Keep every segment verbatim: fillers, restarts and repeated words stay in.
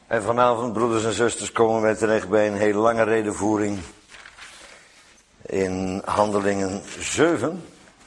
En vanavond, broeders en zusters, komen wij terecht bij een hele lange redenvoering in Handelingen zeven.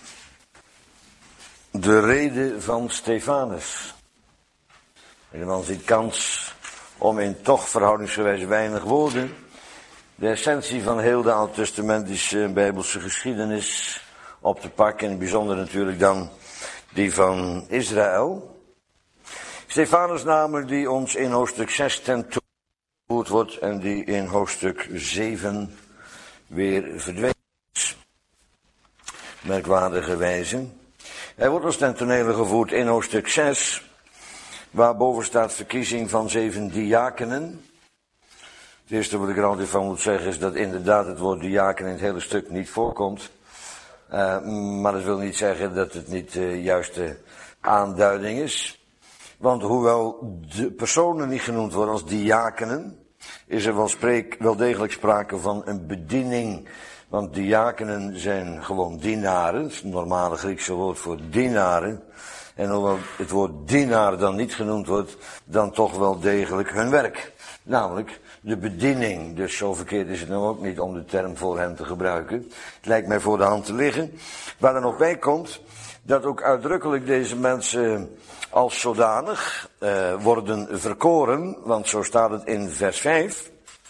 De rede van Stefanus. En de man ziet kans om in toch verhoudingsgewijs weinig woorden de essentie van heel de oud-testamentische bijbelse geschiedenis op te pakken. In het bijzonder natuurlijk dan die van Israël. Stefanus namelijk die ons in hoofdstuk zes tentoongevoerd wordt en die in hoofdstuk zeven weer verdwenen is. Merkwaardige wijze. Hij wordt ons ten tonele gevoerd in hoofdstuk zes, waar boven staat verkiezing van zeven diakenen. Het eerste wat ik er altijd van moet zeggen is dat inderdaad het woord diaken in het hele stuk niet voorkomt. Uh, maar dat wil niet zeggen dat het niet de uh, juiste aanduiding is. Want hoewel de personen niet genoemd worden als diakenen, is er wel, spreek, wel degelijk sprake van een bediening. Want diakenen zijn gewoon dienaren, het is het normale Griekse woord voor dienaren. En hoewel het woord dienaar dan niet genoemd wordt, dan toch wel degelijk hun werk. Namelijk de bediening. Dus zo verkeerd is het nou ook niet om de term voor hen te gebruiken. Het lijkt mij voor de hand te liggen. Waar er nog bij komt, dat ook uitdrukkelijk deze mensen als zodanig uh, worden verkoren, want zo staat het in vers vijf,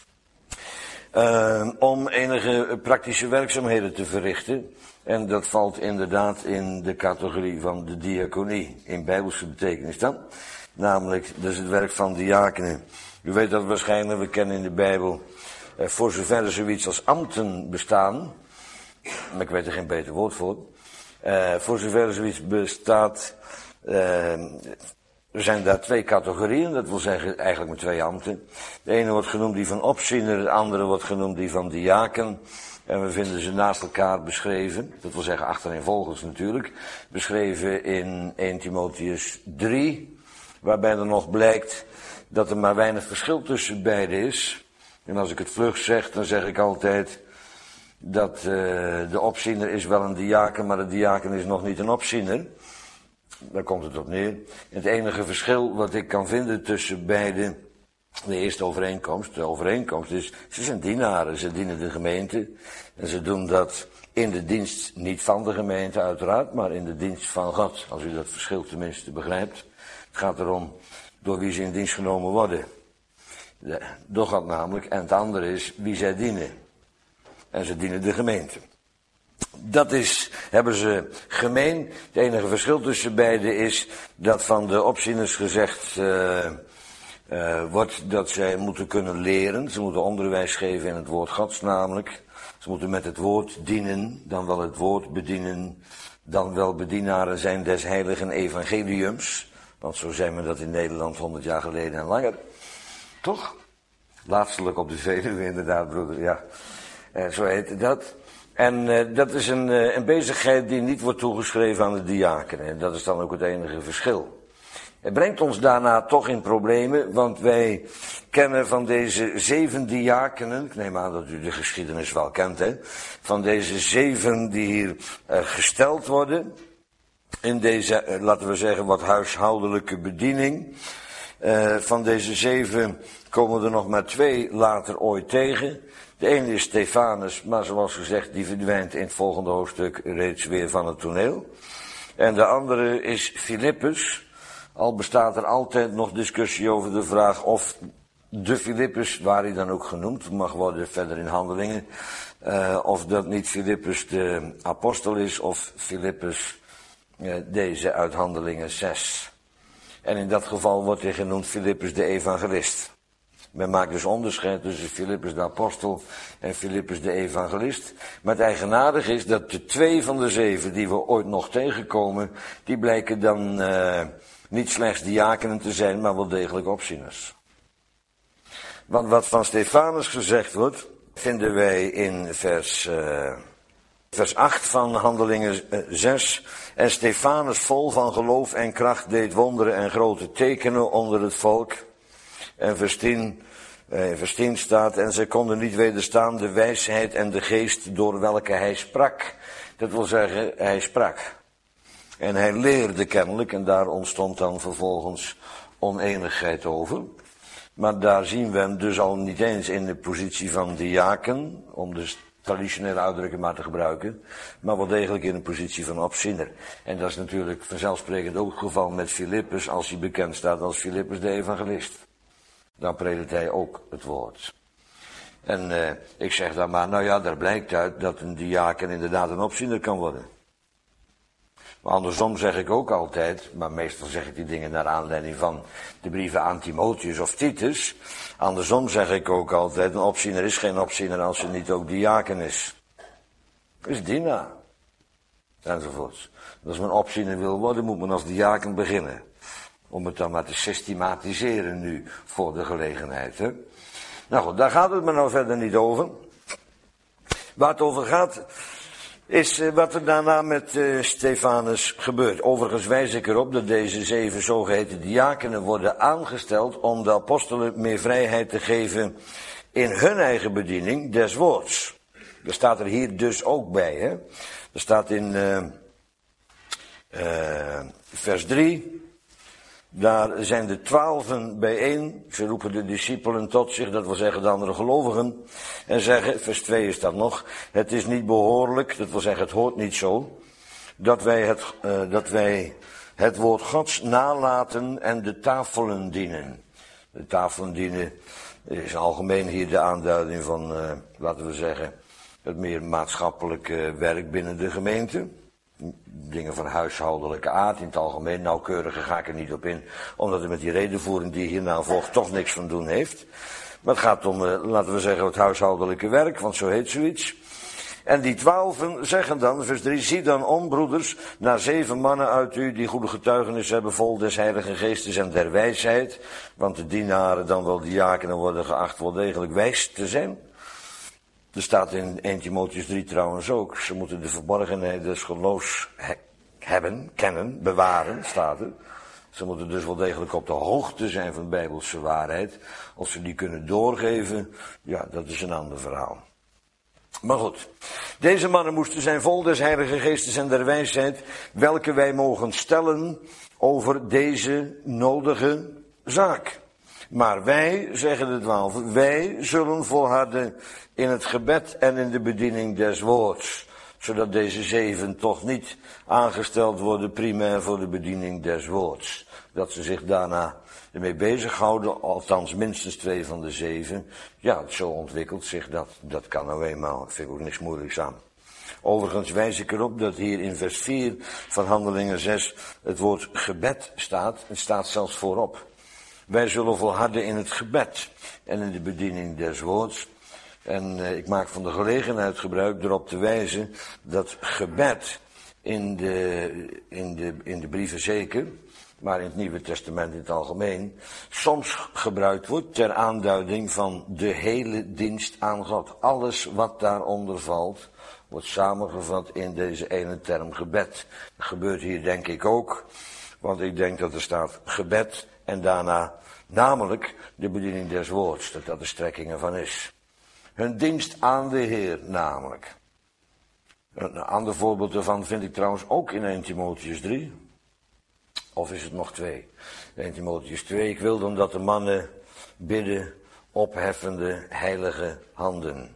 uh, om enige praktische werkzaamheden te verrichten. En dat valt inderdaad in de categorie van de diaconie, in bijbelse betekenis dan. Namelijk, dat is het werk van diakenen. U weet dat waarschijnlijk, we kennen in de Bijbel, uh, voor zover er zoiets als ambten bestaan, maar ik weet er geen beter woord voor, uh, voor zover er zoiets bestaat, Uh, er zijn daar twee categorieën, dat wil zeggen eigenlijk met twee ambten. De ene wordt genoemd die van opziener, de andere wordt genoemd die van diaken. En we vinden ze naast elkaar beschreven, dat wil zeggen achtereenvolgens natuurlijk, beschreven in eerste Timotheüs drie, waarbij er nog blijkt dat er maar weinig verschil tussen beide is. En als ik het vlug zeg, dan zeg ik altijd dat uh, de opziener is wel een diaken, maar de diaken is nog niet een opziener. Daar komt het op neer. Het enige verschil wat ik kan vinden tussen beide, de eerste overeenkomst, de overeenkomst is, ze zijn dienaren, ze dienen de gemeente. En ze doen dat in de dienst, niet van de gemeente uiteraard, maar in de dienst van God. Als u dat verschil tenminste begrijpt. Het gaat erom door wie ze in dienst genomen worden. De, door God namelijk. En het andere is wie zij dienen. En ze dienen de gemeente. Dat is, hebben ze gemeen. Het enige verschil tussen beiden is dat van de opzieners gezegd uh, uh, wordt dat zij moeten kunnen leren. Ze moeten onderwijs geven in het woord Gods namelijk. Ze moeten met het woord dienen, dan wel het woord bedienen, dan wel bedienaren zijn des heiligen evangeliums. Want zo zijn we dat in Nederland honderd jaar geleden en langer. Toch? Laatstelijk op de Veluwe inderdaad, broeder, ja. Uh, zo heette dat. En uh, dat is een, uh, een bezigheid die niet wordt toegeschreven aan de diakenen. En dat is dan ook het enige verschil. Het brengt ons daarna toch in problemen, want wij kennen van deze zeven diakenen, ik neem aan dat u de geschiedenis wel kent, hè, van deze zeven die hier uh, gesteld worden, in deze, uh, laten we zeggen, wat huishoudelijke bediening. Uh, van deze zeven komen er nog maar twee later ooit tegen. De ene is Stefanus, maar zoals gezegd, die verdwijnt in het volgende hoofdstuk reeds weer van het toneel. En de andere is Filippus. Al bestaat er altijd nog discussie over de vraag of de Filippus, waar hij dan ook genoemd mag worden verder in Handelingen, uh, of dat niet Filippus de apostel is of Filippus uh, deze uit Handelingen zes. En in dat geval wordt hij genoemd Filippus de evangelist. Men maakt dus onderscheid tussen Filippus de apostel en Filippus de evangelist. Maar het eigenaardige is dat de twee van de zeven die we ooit nog tegenkomen, die blijken dan uh, niet slechts diakenen te zijn, maar wel degelijk opzieners. Want wat van Stefanus gezegd wordt, vinden wij in vers, uh, vers acht van Handelingen zes. En Stefanus vol van geloof en kracht deed wonderen en grote tekenen onder het volk. En vers tien, eh, vers tien staat, en zij konden niet wederstaan de wijsheid en de geest door welke hij sprak. Dat wil zeggen, hij sprak. En hij leerde kennelijk, en daar ontstond dan vervolgens oneenigheid over. Maar daar zien we hem dus al niet eens in de positie van diaken, om de traditionele uitdrukking maar te gebruiken, maar wel degelijk in de positie van opziener. En dat is natuurlijk vanzelfsprekend ook het geval met Filippus, als hij bekend staat als Filippus de evangelist. Dan predikt hij ook het woord. En uh, ik zeg dan maar, nou ja, daar blijkt uit dat een diaken inderdaad een opziener kan worden. Maar andersom zeg ik ook altijd, maar meestal zeg ik die dingen naar aanleiding van de brieven aan Timotheus of Titus. Andersom zeg ik ook altijd, een opziener is geen opziener als hij niet ook diaken is. Is dienaar. Enzovoorts. Als men opziener wil worden, moet men als diaken beginnen. Om het dan maar te systematiseren nu, voor de gelegenheid. Hè? Nou goed, daar gaat het me nou verder niet over. Waar het over gaat, is uh, wat er daarna met uh, Stefanus gebeurt. Overigens wijs ik erop dat deze zeven zogeheten diakenen worden aangesteld om de apostelen meer vrijheid te geven in hun eigen bediening des woords. Dat staat er hier dus ook bij. Hè? Er staat in uh, uh, vers drie... Daar zijn de twaalfen bijeen, ze roepen de discipelen tot zich, dat wil zeggen de andere gelovigen, en zeggen, vers twee is dat nog, het is niet behoorlijk, dat wil zeggen het hoort niet zo, dat wij het, uh, dat wij het woord Gods nalaten en de tafelen dienen. De tafelen dienen is algemeen hier de aanduiding van, uh, laten we zeggen, het meer maatschappelijke werk binnen de gemeente. Dingen van huishoudelijke aard, in het algemeen, nauwkeuriger ga ik er niet op in, omdat het met die redenvoering die hierna volgt toch niks van doen heeft. Maar het gaat om, uh, laten we zeggen, het huishoudelijke werk, want zo heet zoiets. En die twaalfen zeggen dan, vers drie, zie dan om, broeders, naar zeven mannen uit u, die goede getuigenis hebben, vol des Heiligen Geestes en der wijsheid, want de dienaren, dan wel diakenen, worden geacht wel degelijk wijs te zijn. Er staat in Eerste Timotheus drie trouwens ook, ze moeten de verborgenheid des geloofs he- hebben, kennen, bewaren, staat er. Ze moeten dus wel degelijk op de hoogte zijn van bijbelse waarheid. Of ze die kunnen doorgeven, ja, dat is een ander verhaal. Maar goed, deze mannen moesten zijn vol des Heilige Geestes en der wijsheid, welke wij mogen stellen over deze nodige zaak. Maar wij, zeggen de twaalfen, wij zullen volharden in het gebed en in de bediening des woords. Zodat deze zeven toch niet aangesteld worden primair voor de bediening des woords. Dat ze zich daarna ermee bezighouden, althans minstens twee van de zeven. Ja, zo ontwikkelt zich dat. Dat kan nou eenmaal, daar vind ik ook niks moeilijks aan. Overigens wijs ik erop dat hier in vers vier van Handelingen zes het woord gebed staat. Het staat zelfs voorop. Wij zullen volharden in het gebed en in de bediening des woords. En uh, ik maak van de gelegenheid gebruik erop te wijzen dat gebed in de, in de, in de brieven zeker, maar in het Nieuwe Testament in het algemeen, soms gebruikt wordt ter aanduiding van de hele dienst aan God. Alles wat daaronder valt, wordt samengevat in deze ene term gebed. Dat gebeurt hier denk ik ook, want ik denk dat er staat gebed en daarna namelijk de bediening des woords, dat dat de strekking ervan is. Hun dienst aan de Heer namelijk. Een ander voorbeeld daarvan vind ik trouwens ook in Eerste Timotheus drie. Of is het nog twee? Eerste Timotheus twee. Ik wil dan dat de mannen bidden opheffende heilige handen.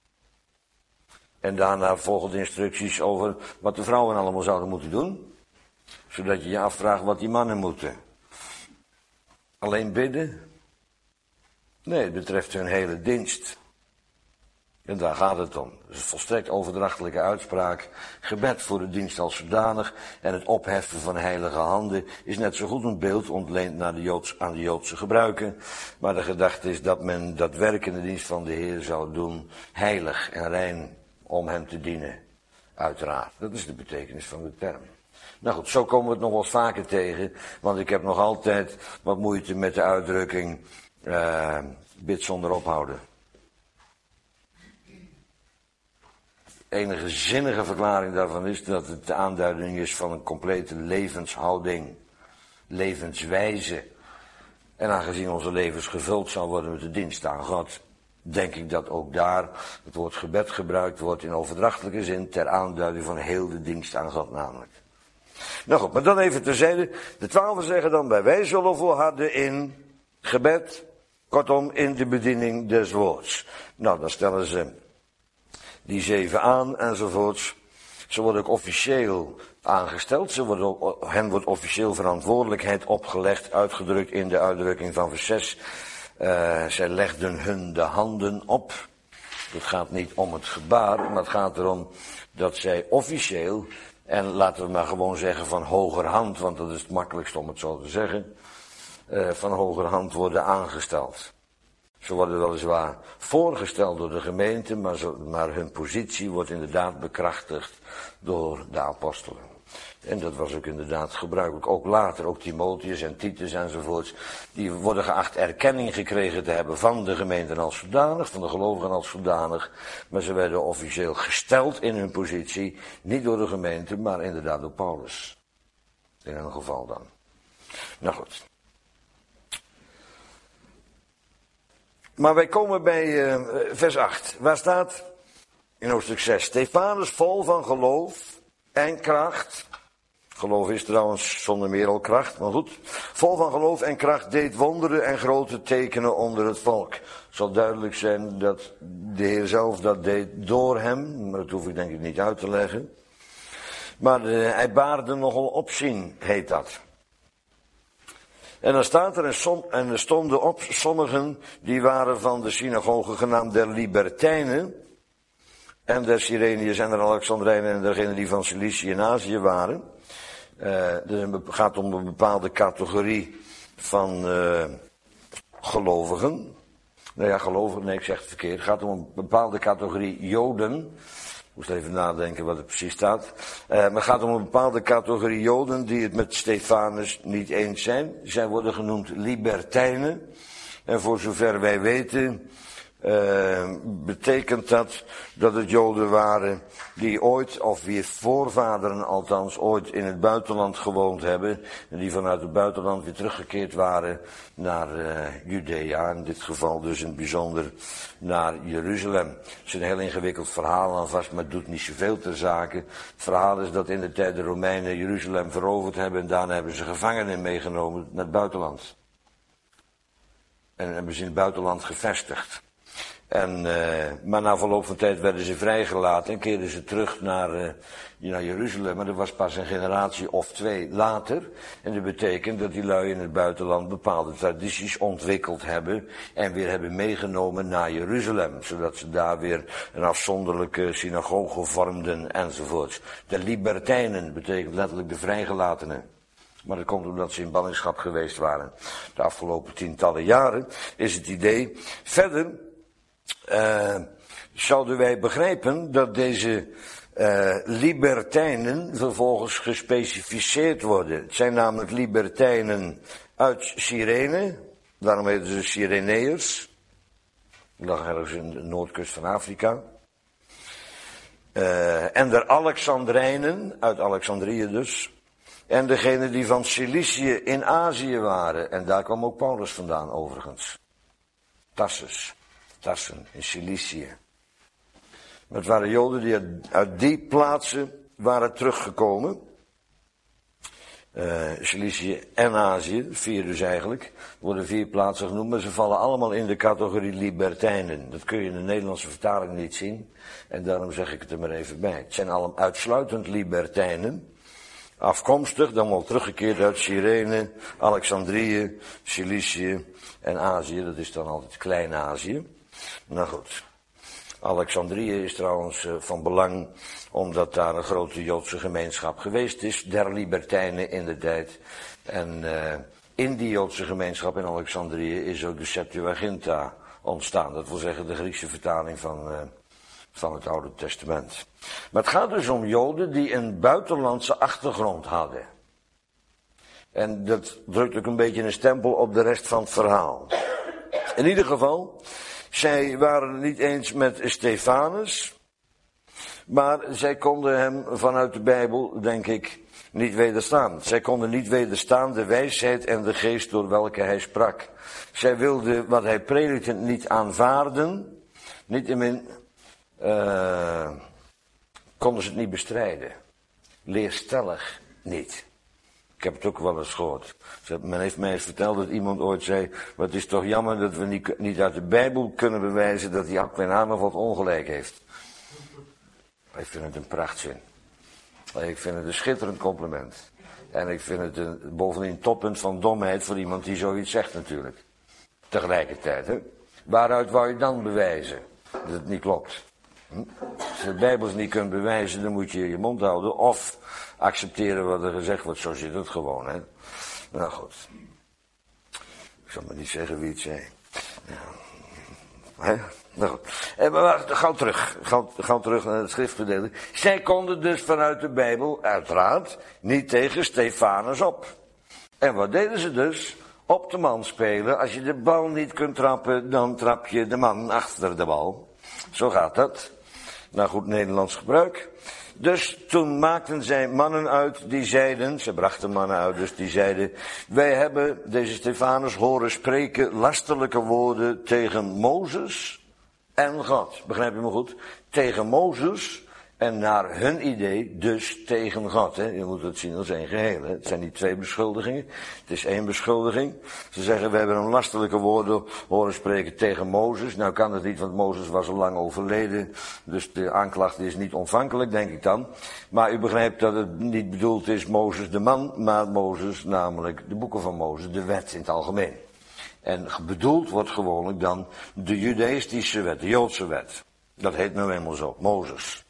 En daarna volgen de instructies over wat de vrouwen allemaal zouden moeten doen. Zodat je je afvraagt wat die mannen moeten. Alleen bidden? Nee, het betreft hun hele dienst. En daar gaat het om. Het is een volstrekt overdrachtelijke uitspraak. Gebed voor de dienst als zodanig en het opheffen van heilige handen is net zo goed een beeld ontleend naar de Joods, aan de Joodse gebruiken. Maar de gedachte is dat men dat werk in de dienst van de Heer zou doen, heilig en rein om hem te dienen. Uiteraard. Dat is de betekenis van de term. Nou goed, zo komen we het nog wel eens vaker tegen, want ik heb nog altijd wat moeite met de uitdrukking uh, bid zonder ophouden. De enige zinnige verklaring daarvan is dat het de aanduiding is van een complete levenshouding, levenswijze. En aangezien onze levens gevuld zal worden met de dienst aan God, denk ik dat ook daar het woord gebed gebruikt wordt in overdrachtelijke zin ter aanduiding van heel de dienst aan God namelijk. Nou goed, maar dan even terzijde. De twaalfen zeggen dan bij wij zullen volharden in gebed Kortom, in de bediening des woords. Nou, dan stellen ze die zeven aan enzovoorts. Ze worden ook officieel aangesteld. Ze worden ook, hen wordt officieel verantwoordelijkheid opgelegd, uitgedrukt in de uitdrukking van vers zes. Uh, zij legden hun de handen op. Het gaat niet om het gebaar, maar het gaat erom dat zij officieel, en laten we maar gewoon zeggen van hogerhand, want dat is het makkelijkst om het zo te zeggen, uh, van hogerhand worden aangesteld. Ze worden weliswaar voorgesteld door de gemeente, maar, zo, maar hun positie wordt inderdaad bekrachtigd door de apostelen. En dat was ook inderdaad gebruikelijk. Ook later, ook Timotheus en Titus enzovoorts, die worden geacht erkenning gekregen te hebben van de gemeente als zodanig, van de gelovigen als zodanig. Maar ze werden officieel gesteld in hun positie, niet door de gemeente, maar inderdaad door Paulus. In een geval dan. Nou goed. Maar wij komen bij uh, vers acht. Waar staat in hoofdstuk zes. Stefanus vol van geloof en kracht. Geloof is trouwens zonder meer al kracht, maar goed. Vol van geloof en kracht deed wonderen en grote tekenen onder het volk. Het zal duidelijk zijn dat de Heer zelf dat deed door hem. Maar dat hoef ik denk ik niet uit te leggen. Maar uh, hij baarde nogal opzien, heet dat. En dan staat er, en, som, en er stonden op sommigen, die waren van de synagoge genaamd der Libertijnen, en der Cyreniërs en der Alexandrijnen en degenen die van Cilicië en Azië waren. Uh, het gaat om een bepaalde categorie van uh, gelovigen. Nou ja, gelovigen, nee ik zeg het verkeerd. Het gaat om een bepaalde categorie Joden. Ik moest even nadenken wat er precies staat. Uh, maar het gaat om een bepaalde categorie Joden die het met Stefanus niet eens zijn. Zij worden genoemd Libertijnen. En voor zover wij weten, uh, betekent dat dat het Joden waren die ooit, of wie voorvaderen althans, ooit in het buitenland gewoond hebben. En die vanuit het buitenland weer teruggekeerd waren naar uh, Judea. In dit geval dus in het bijzonder naar Jeruzalem. Het is een heel ingewikkeld verhaal aan vast, maar het doet niet zoveel ter zake. Het verhaal is dat in de tijd de Romeinen Jeruzalem veroverd hebben en daarna hebben ze gevangenen meegenomen naar het buitenland. En hebben ze in het buitenland gevestigd. En, uh, maar na verloop van tijd werden ze vrijgelaten en keerden ze terug naar, uh, naar Jeruzalem. Maar dat was pas een generatie of twee later. En dat betekent dat die lui in het buitenland bepaalde tradities ontwikkeld hebben en weer hebben meegenomen naar Jeruzalem. Zodat ze daar weer een afzonderlijke synagoge vormden enzovoorts. De Libertijnen betekent letterlijk de vrijgelatenen. Maar dat komt omdat ze in ballingschap geweest waren. De afgelopen tientallen jaren is het idee. Verder uh, zouden wij begrijpen dat deze uh, libertijnen vervolgens gespecificeerd worden. Het zijn namelijk libertijnen uit Cyrene. Daarom heten ze Cyreneërs. Dat lag ergens in de noordkust van Afrika. Uh, en de Alexandrijnen, uit Alexandrië dus. En degene die van Cilicië in Azië waren. En daar kwam ook Paulus vandaan overigens. Tarsus. Tarsen in Cilicië. Het waren Joden die uit die plaatsen waren teruggekomen. Uh, Cilicië en Azië, vier dus eigenlijk. Er worden vier plaatsen genoemd, maar ze vallen allemaal in de categorie Libertijnen. Dat kun je in de Nederlandse vertaling niet zien. En daarom zeg ik het er maar even bij. Het zijn allemaal uitsluitend Libertijnen. Afkomstig, dan wel teruggekeerd uit Cyrene, Alexandrië, Cilicië en Azië. Dat is dan altijd Klein-Azië. Nou goed. Alexandrië is trouwens uh, van belang, omdat daar een grote Joodse gemeenschap geweest is, der Libertijnen in de tijd. En uh, in die Joodse gemeenschap in Alexandrië is ook de Septuaginta ontstaan. Dat wil zeggen de Griekse vertaling van, uh, van het Oude Testament. Maar het gaat dus om Joden die een buitenlandse achtergrond hadden. En dat drukt ook een beetje een stempel op de rest van het verhaal. In ieder geval, zij waren het niet eens met Stefanus, maar zij konden hem vanuit de Bijbel, denk ik, niet wederstaan. Zij konden niet wederstaan de wijsheid en de geest door welke hij sprak. Zij wilden wat hij predikte niet aanvaarden, niettemin uh, konden ze het niet bestrijden. Leerstellig niet. Ik heb het ook wel eens gehoord. Men heeft mij eens verteld dat iemand ooit zei, maar het is toch jammer dat we niet, niet uit de Bijbel kunnen bewijzen dat Jacques wat ongelijk heeft. Ik vind het een prachtzin. Ik vind het een schitterend compliment. En ik vind het een, bovendien een toppunt van domheid voor iemand die zoiets zegt natuurlijk. Tegelijkertijd, hè. Waaruit wou je dan bewijzen dat het niet klopt? Hm? Als je de Bijbels niet kunt bewijzen, dan moet je je mond houden. Of accepteren wat er gezegd wordt, zo zit het gewoon, hè. Nou goed. Ik zal maar niet zeggen wie het zei. Ja. Hè? Nou goed. En maar gauw terug. Gauw, gauw terug naar het schriftgedeelte. Zij konden dus vanuit de Bijbel, uiteraard, niet tegen Stefanus op. En wat deden ze dus? Op de man spelen. Als je de bal niet kunt trappen, dan trap je de man achter de bal. Zo gaat dat. Nou, goed Nederlands gebruik. Dus toen maakten zij mannen uit die zeiden, ze brachten mannen uit dus die zeiden, wij hebben deze Stefanus horen spreken lastelijke woorden tegen Mozes en God. Begrijp je me goed? Tegen Mozes en naar hun idee dus tegen God. Hè? Je moet het zien als één geheel. Hè? Het zijn niet twee beschuldigingen. Het is één beschuldiging. Ze zeggen we hebben hem lastelijke woorden horen spreken tegen Mozes. Nou kan het niet, want Mozes was al lang overleden. Dus de aanklacht is niet ontvankelijk, denk ik dan. Maar u begrijpt dat het niet bedoeld is Mozes de man, maar Mozes, namelijk de boeken van Mozes, de wet in het algemeen. En bedoeld wordt gewoonlijk dan de judaïstische wet, de Joodse wet. Dat heet nou eenmaal zo, Mozes.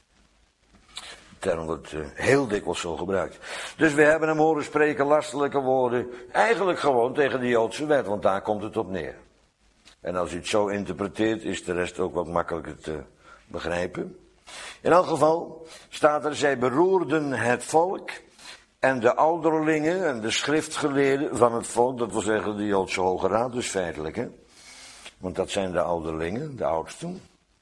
De term wordt uh, heel dikwijls zo gebruikt. Dus we hebben hem horen spreken lastelijke woorden, eigenlijk gewoon tegen de Joodse wet, want daar komt het op neer. En als u het zo interpreteert, is de rest ook wat makkelijker te begrijpen. In elk geval staat er, zij beroerden het volk en de ouderlingen en de schriftgeleerden van het volk, dat wil zeggen de Joodse Hoge Raad, dus feitelijk, hè. Want dat zijn de ouderlingen, de oudsten.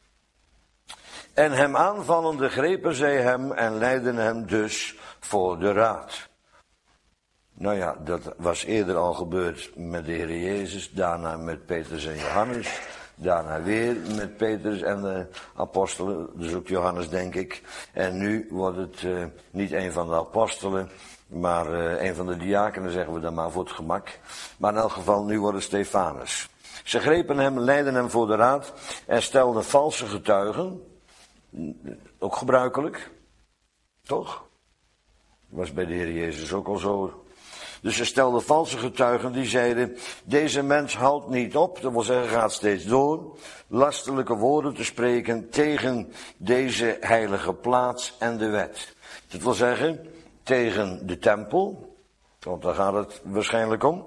En hem aanvallende grepen zij hem en leidden hem dus voor de raad. Nou ja, dat was eerder al gebeurd met de Heer Jezus, daarna met Petrus en Johannes, daarna weer met Petrus en de apostelen, dus ook Johannes denk ik. En nu wordt het uh, niet een van de apostelen, maar uh, een van de diakenen, zeggen we dan maar voor het gemak. Maar in elk geval, nu wordt het Stefanus. Ze grepen hem, leidden hem voor de raad en stelden valse getuigen. Ook gebruikelijk, toch? Was bij de Heer Jezus ook al zo. Dus ze stelden valse getuigen die zeiden, deze mens houdt niet op, dat wil zeggen gaat steeds door, lastelijke woorden te spreken tegen deze heilige plaats en de wet. Dat wil zeggen, tegen de tempel, want daar gaat het waarschijnlijk om.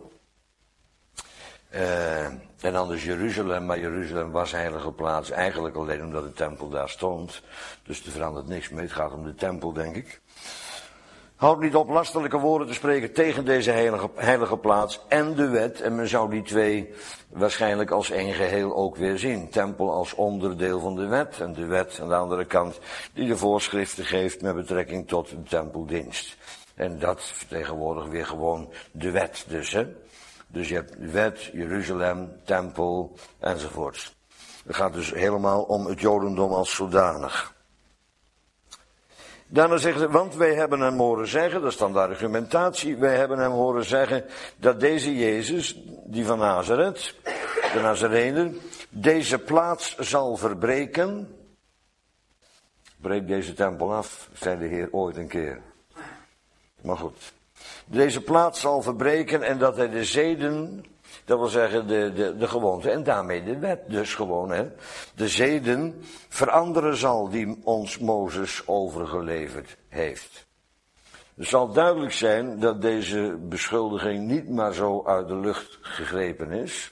Uh, en anders Jeruzalem, maar Jeruzalem was heilige plaats eigenlijk alleen omdat de tempel daar stond. Dus er verandert niks mee, het gaat om de tempel denk ik. Houd niet op lastelijke woorden te spreken tegen deze heilige, heilige plaats en de wet. En men zou die twee waarschijnlijk als één geheel ook weer zien. Tempel als onderdeel van de wet en de wet aan de andere kant die de voorschriften geeft met betrekking tot de tempeldienst. En dat vertegenwoordigt weer gewoon de wet dus, hè. Dus je hebt de wet, Jeruzalem, tempel enzovoorts. Het gaat dus helemaal om het Jodendom als zodanig. Daarna zeggen ze, want wij hebben hem horen zeggen, dat is dan de argumentatie, wij hebben hem horen zeggen dat deze Jezus, die van Nazareth, de Nazarener, deze plaats zal verbreken. Breek deze tempel af, zei de Heer ooit een keer. Maar goed. Deze plaats zal verbreken en dat hij de zeden, dat wil zeggen de, de, de gewoonte en daarmee de wet dus gewoon, hè, de zeden veranderen zal die ons Mozes overgeleverd heeft. Het zal duidelijk zijn dat deze beschuldiging niet maar zo uit de lucht gegrepen is.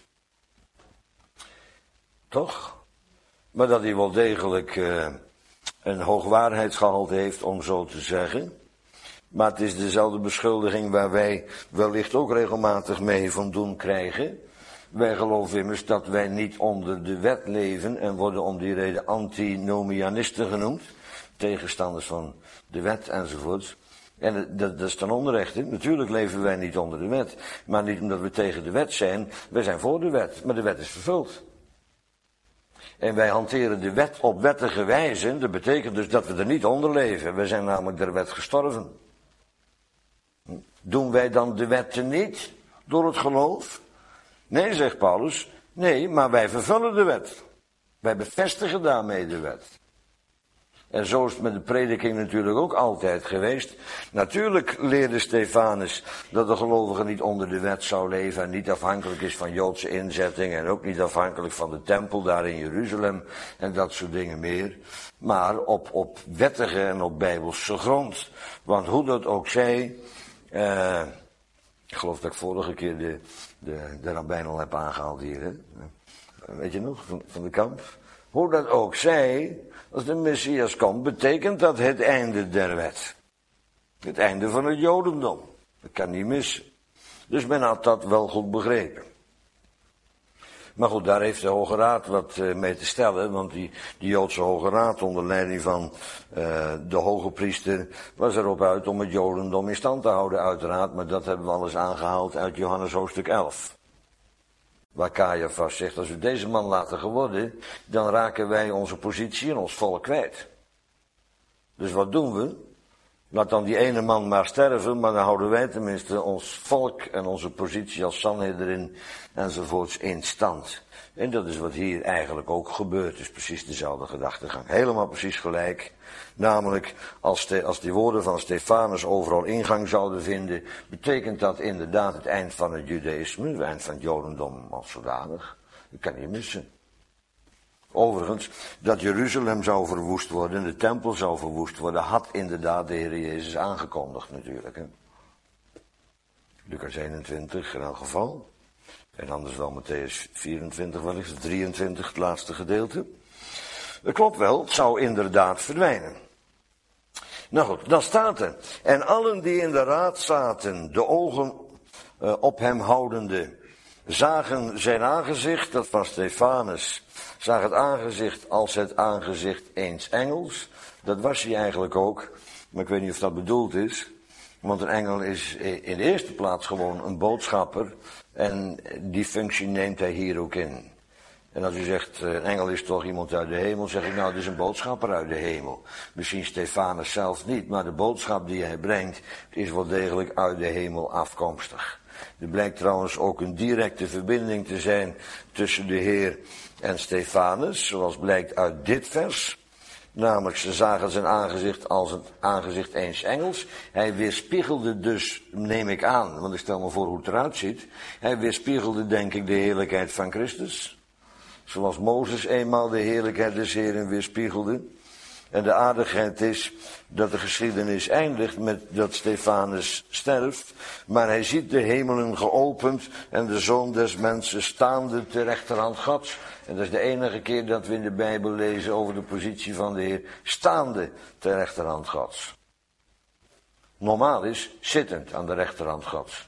Toch? Maar dat hij wel degelijk uh, een hoogwaarheidsgehalte heeft om zo te zeggen. Maar het is dezelfde beschuldiging waar wij wellicht ook regelmatig mee van doen krijgen. Wij geloven immers dat wij niet onder de wet leven en worden om die reden antinomianisten genoemd. Tegenstanders van de wet enzovoort. En dat, dat is ten onrechte. Natuurlijk leven wij niet onder de wet. Maar niet omdat we tegen de wet zijn. Wij zijn voor de wet. Maar de wet is vervuld. En wij hanteren de wet op wettige wijze. Dat betekent dus dat we er niet onder leven. Wij zijn namelijk der wet gestorven. Doen wij dan de wetten niet door het geloof? Nee, zegt Paulus, nee, maar wij vervullen de wet. Wij bevestigen daarmee de wet. En zo is het met de prediking natuurlijk ook altijd geweest. Natuurlijk leerde Stefanus dat de gelovige niet onder de wet zou leven en niet afhankelijk is van Joodse inzetting en ook niet afhankelijk van de tempel daar in Jeruzalem en dat soort dingen meer. Maar op, op wettige en op bijbelse grond. Want hoe dat ook zij, eh, ik geloof dat ik vorige keer de, de, de rabbijn al heb aangehaald hier, hè? Weet je nog, van, van de kamp. Hoe dat ook zij, als de Messias komt, betekent dat het einde der wet. Het einde van het Jodendom. Dat kan niet missen. Dus men had dat wel goed begrepen. Maar goed, daar heeft de Hoge Raad wat uh, mee te stellen, want die, die Joodse Hoge Raad onder leiding van uh, de hoge priester was erop uit om het Jodendom in stand te houden uiteraard, maar dat hebben we alles aangehaald uit Johannes hoofdstuk elf. Waar Caiaphas zegt, als we deze man laten geworden, dan raken wij onze positie en ons volk kwijt. Dus wat doen we? Laat dan die ene man maar sterven, maar dan houden wij tenminste ons volk en onze positie als Sanhedrin enzovoorts in stand. En dat is wat hier eigenlijk ook gebeurt, dus precies dezelfde gedachtegang. Helemaal precies gelijk. Namelijk, als, de, als die woorden van Stefanus overal ingang zouden vinden, betekent dat inderdaad het eind van het Judaïsme, het eind van het Jodendom als zodanig. Dat kan niet missen. Overigens, dat Jeruzalem zou verwoest worden, de tempel zou verwoest worden, had inderdaad de Heer Jezus aangekondigd natuurlijk. Hè? Lucas eenentwintig in elk geval. En anders wel Matthäus vierentwintig, wat is het, drieëntwintig, het laatste gedeelte. Dat klopt wel, het zou inderdaad verdwijnen. Nou goed, dan staat er. En allen die in de raad zaten, de ogen uh, op hem houdende, zagen zijn aangezicht, dat was Stefanus, zag het aangezicht als het aangezicht eens engels. Dat was hij eigenlijk ook, maar ik weet niet of dat bedoeld is. Want een engel is in de eerste plaats gewoon een boodschapper en die functie neemt hij hier ook in. En als u zegt, een engel is toch iemand uit de hemel, zeg ik nou, het is een boodschapper uit de hemel. Misschien Stefanus zelf niet, maar de boodschap die hij brengt is wel degelijk uit de hemel afkomstig. Er blijkt trouwens ook een directe verbinding te zijn tussen de Heer en Stefanus, zoals blijkt uit dit vers. Namelijk, ze zagen zijn aangezicht als het aangezicht eens engels. Hij weerspiegelde dus, neem ik aan, want ik stel me voor hoe het eruit ziet. Hij weerspiegelde, denk ik, de heerlijkheid van Christus. Zoals Mozes eenmaal de heerlijkheid des Heeren weerspiegelde. En de aardigheid is dat de geschiedenis eindigt met dat Stefanus sterft. Maar hij ziet de hemelen geopend en de Zoon des Mensen staande ter rechterhand Gods. En dat is de enige keer dat we in de Bijbel lezen over de positie van de Heer. Staande ter rechterhand Gods. Normaal is zittend aan de rechterhand Gods.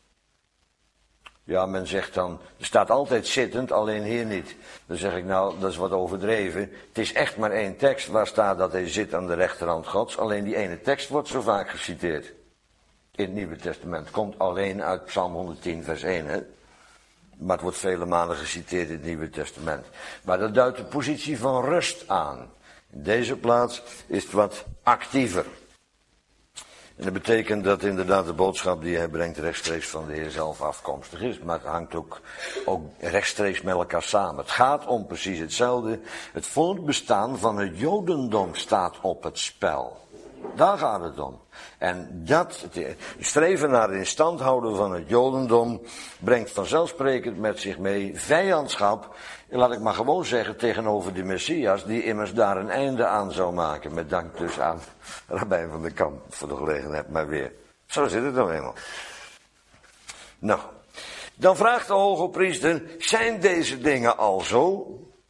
Ja, men zegt dan, er staat altijd zittend, alleen hier niet. Dan zeg ik nou, dat is wat overdreven. Het is echt maar één tekst waar staat dat hij zit aan de rechterhand Gods. Alleen die ene tekst wordt zo vaak geciteerd. In het Nieuwe Testament. Komt alleen uit Psalm honderdtien vers één, hè. Maar het wordt vele malen geciteerd in het Nieuwe Testament. Maar dat duidt de positie van rust aan. In deze plaats is het wat actiever. En dat betekent dat inderdaad de boodschap die hij brengt rechtstreeks van de Heer zelf afkomstig is. Maar het hangt ook, ook rechtstreeks met elkaar samen. Het gaat om precies hetzelfde. Het voortbestaan van het Jodendom staat op het spel. Daar gaat het om. En dat, het streven naar het in stand houden van het Jodendom, brengt vanzelfsprekend met zich mee vijandschap. En laat ik maar gewoon zeggen tegenover de Messias, die immers daar een einde aan zou maken. Met dank dus aan Rabbijn van der Kamp voor de gelegenheid, maar weer. Zo zit het dan eenmaal. Nou, dan vraagt de hoge priester, zijn deze dingen al zo?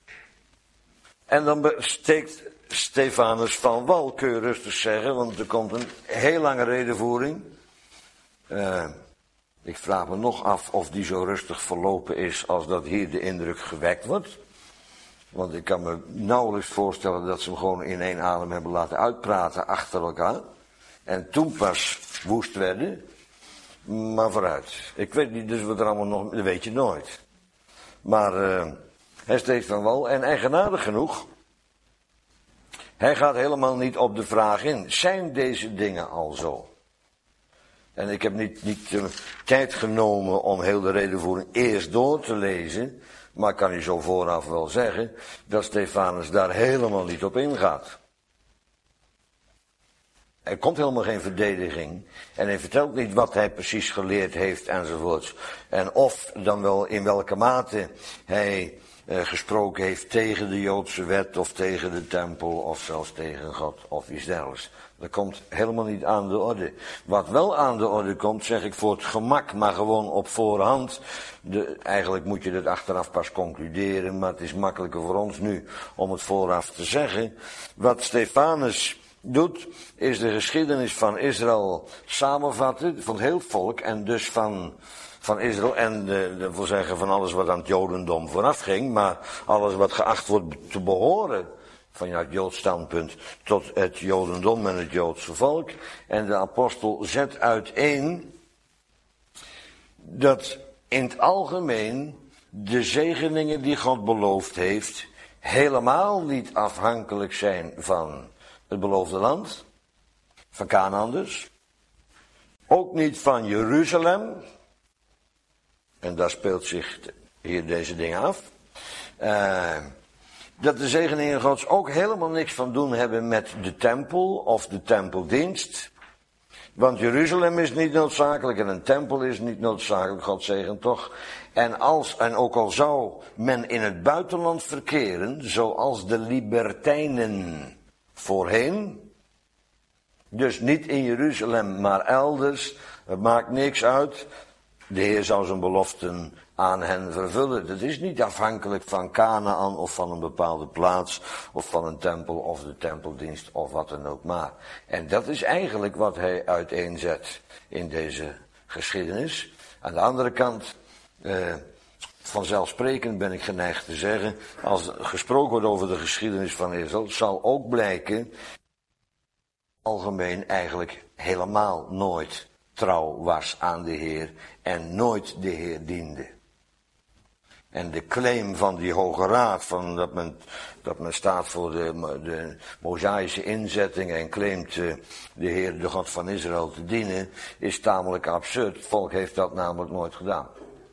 En dan steekt Stefanus van wal, kun je rustig zeggen, want er komt een heel lange redenvoering. Uh, ik vraag me nog af of die zo rustig verlopen is als dat hier de indruk gewekt wordt. Want ik kan me nauwelijks voorstellen dat ze hem gewoon in één adem hebben laten uitpraten achter elkaar. En toen pas woest werden. Maar vooruit. Ik weet niet dus wat er allemaal nog, dat weet je nooit. Maar uh, hij steekt van wal en eigenaardig genoeg. Hij gaat helemaal niet op de vraag in, zijn deze dingen al zo? En ik heb niet, niet uh, tijd genomen om heel de redenvoering eerst door te lezen. Maar ik kan u zo vooraf wel zeggen dat Stefanus daar helemaal niet op ingaat. Er komt helemaal geen verdediging. En hij vertelt niet wat hij precies geleerd heeft enzovoorts. En of dan wel in welke mate hij uh, gesproken heeft tegen de Joodse wet of tegen de tempel of zelfs tegen God of iets dergelijks. Dat komt helemaal niet aan de orde. Wat wel aan de orde komt, zeg ik voor het gemak, maar gewoon op voorhand. De, eigenlijk moet je dat achteraf pas concluderen, maar het is makkelijker voor ons nu om het vooraf te zeggen. Wat Stefanus doet, is de geschiedenis van Israël samenvatten, van het heel volk en dus van, van Israël. En de, de, wil zeggen van alles wat aan het Jodendom vooraf ging, maar alles wat geacht wordt te behoren vanuit het Joods standpunt tot het Jodendom en het Joodse volk. En de apostel zet uiteen dat in het algemeen de zegeningen die God beloofd heeft helemaal niet afhankelijk zijn van het beloofde land, van Kanaan dus, ook niet van Jeruzalem, en daar speelt zich hier deze dingen af, uh, dat de zegeningen Gods ook helemaal niks van doen hebben met de tempel of de tempeldienst, want Jeruzalem is niet noodzakelijk en een tempel is niet noodzakelijk, God zegent toch. En als, en ook al zou men in het buitenland verkeren, zoals de libertijnen voorheen, dus niet in Jeruzalem, maar elders, het maakt niks uit. De Heer zou zijn beloften aan hen vervullen. Dat is niet afhankelijk van Kanaan of van een bepaalde plaats of van een tempel of de tempeldienst of wat dan ook maar. En dat is eigenlijk wat hij uiteenzet in deze geschiedenis. Aan de andere kant, eh, vanzelfsprekend ben ik geneigd te zeggen, als gesproken wordt over de geschiedenis van Israël, zal ook blijken, algemeen eigenlijk helemaal nooit trouw was aan de Heer en nooit de Heer diende. En de claim van die Hoge Raad, van dat, men, dat men staat voor de, de Mosaïsche inzetting en claimt uh, de Heer, de God van Israël, te dienen, is tamelijk absurd. Het volk heeft dat namelijk nooit gedaan.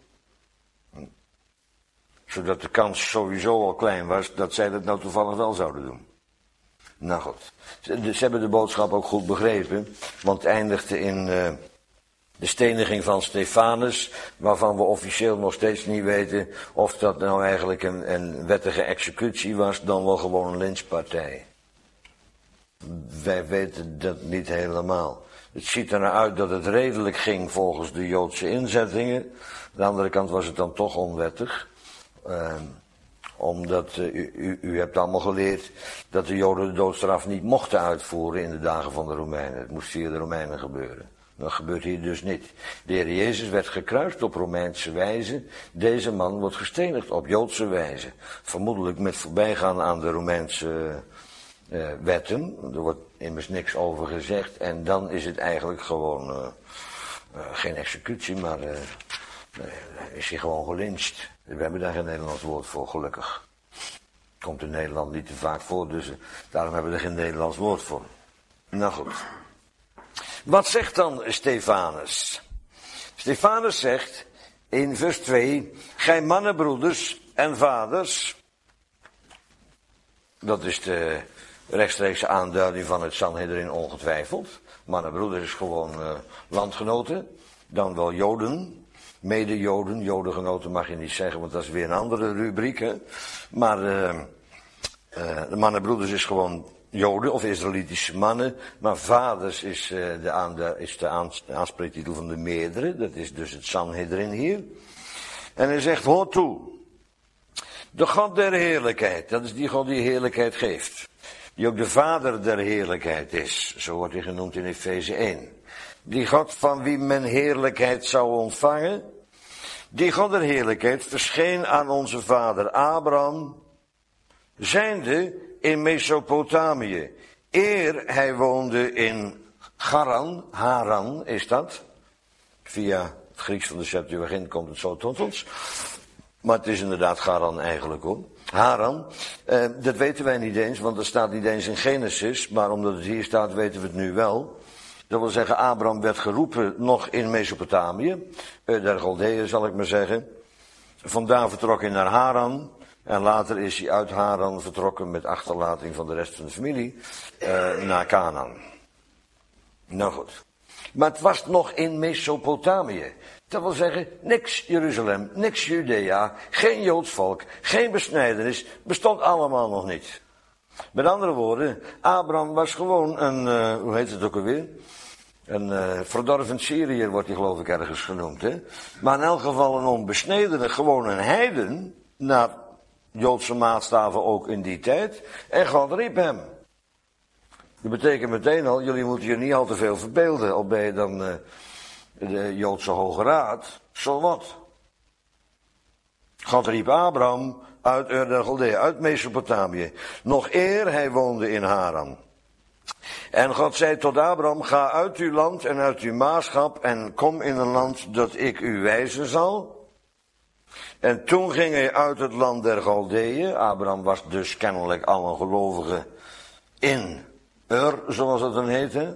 Zodat de kans sowieso al klein was dat zij dat nou toevallig wel zouden doen. Nou goed, ze, ze hebben de boodschap ook goed begrepen, want het eindigde in uh, de steniging van Stefanus, waarvan we officieel nog steeds niet weten of dat nou eigenlijk een, een wettige executie was, dan wel gewoon een lynchpartij. Wij weten dat niet helemaal. Het ziet er nou uit dat het redelijk ging volgens de Joodse inzettingen. Aan de andere kant was het dan toch onwettig. Uh, omdat uh, u, u, u hebt allemaal geleerd dat de Joden de doodstraf niet mochten uitvoeren in de dagen van de Romeinen. Het moest via de Romeinen gebeuren. Dat gebeurt hier dus niet. De Heer Jezus werd gekruist op Romeinse wijze. Deze man wordt gestenigd op Joodse wijze. Vermoedelijk met voorbijgaan aan de Romeinse uh, wetten. Er wordt immers niks over gezegd. En dan is het eigenlijk gewoon uh, uh, geen executie, maar uh, uh, is hij gewoon gelyncht. We hebben daar geen Nederlands woord voor, gelukkig. Komt in Nederland niet te vaak voor, dus uh, daarom hebben we er geen Nederlands woord voor. Nou goed. Wat zegt dan Stefanus? Stefanus zegt in vers twee, gij mannenbroeders en vaders, dat is de rechtstreekse aanduiding van het Sanhedrin ongetwijfeld. Mannenbroeders is gewoon uh, landgenoten, dan wel Joden, mede-Joden, Jodengenoten mag je niet zeggen, want dat is weer een andere rubriek. Hè? Maar uh, uh, de mannenbroeders is gewoon Joden of Israëlitische mannen, maar vaders is, uh, de, aan de, is de aanspreektitel van de meerdere, dat is dus het Sanhedrin hier. En hij zegt, hoor toe, de God der heerlijkheid, dat is die God die heerlijkheid geeft, die ook de vader der heerlijkheid is, zo wordt hij genoemd in Efeze één. Die God van wie men heerlijkheid zou ontvangen, die God der heerlijkheid verscheen aan onze vader Abraham, zijnde in Mesopotamië, eer hij woonde in Haran, Haran is dat, via het Grieks van de Septuagint komt het zo tot ons, maar het is inderdaad Haran eigenlijk hoor. Haran, eh, dat weten wij niet eens, want dat staat niet eens in Genesis, maar omdat het hier staat weten we het nu wel. Dat wil zeggen, Abraham werd geroepen nog in Mesopotamië. Der Galdeeën zal ik maar zeggen. Vandaar vertrok hij naar Haran. En later is hij uit Haran vertrokken met achterlating van de rest van de familie. Uh, naar Canaan. Nou goed. Maar het was nog in Mesopotamië. Dat wil zeggen, niks Jeruzalem, niks Judea, geen Joods volk, geen besnijdenis, bestond allemaal nog niet. Met andere woorden, Abraham was gewoon een, uh, hoe heet het ook alweer? Een uh, verdorven Syriër wordt hij geloof ik ergens genoemd. Hè? Maar in elk geval een onbesnedene, gewoon een heiden, naar Joodse maatstaven ook in die tijd. En God riep hem. Dat betekent meteen al, jullie moeten je niet al te veel verbeelden, al ben je dan uh, de Joodse Hoge Raad, zo wat. God riep Abraham uit Ur der Galdeeën, uit Mesopotamië, nog eer hij woonde in Haran. En God zei tot Abraham, ga uit uw land en uit uw maagschap en kom in een land dat ik u wijzen zal. En toen ging hij uit het land der Galdeeën. Abraham was dus kennelijk al een gelovige in Ur, zoals het dan heette.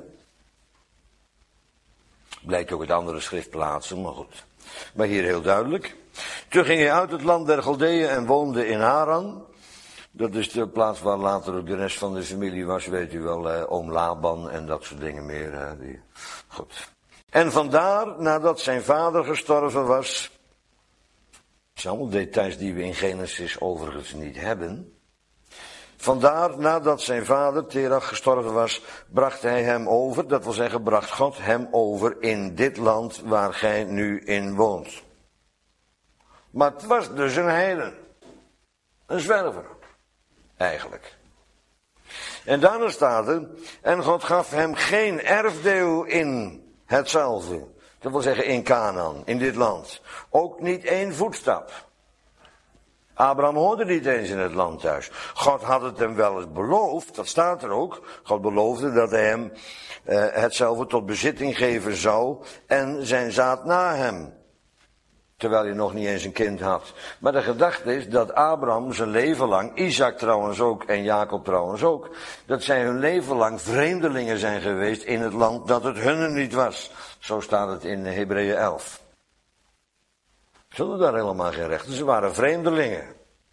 Blijkt ook uit andere schriftplaatsen, maar goed. Maar hier heel duidelijk. Toen ging hij uit het land der Galdeeën en woonde in Haran. Dat is de plaats waar later ook de rest van de familie was, weet u wel, eh, oom Laban en dat soort dingen meer. Eh, die... Goed. En vandaar, nadat zijn vader gestorven was, dat zijn allemaal details die we in Genesis overigens niet hebben. Vandaar, nadat zijn vader Terach gestorven was, bracht hij hem over, dat wil zeggen, bracht God hem over in dit land waar gij nu in woont. Maar het was dus een heiden. Een zwerver. Eigenlijk. En daarna staat er, en God gaf hem geen erfdeel in hetzelfde. Dat wil zeggen in Canaan, in dit land. Ook niet één voetstap. Abraham hoorde niet eens in het land thuis. God had het hem wel eens beloofd, dat staat er ook. God beloofde dat hij hem uh, hetzelfde tot bezitting geven zou en zijn zaad na hem. Terwijl hij nog niet eens een kind had. Maar de gedachte is dat Abraham zijn leven lang, Isaac trouwens ook en Jacob trouwens ook, dat zij hun leven lang vreemdelingen zijn geweest in het land dat het hunne niet was. Zo staat het in Hebreeën elf. Ze hadden daar helemaal geen rechten, ze waren vreemdelingen.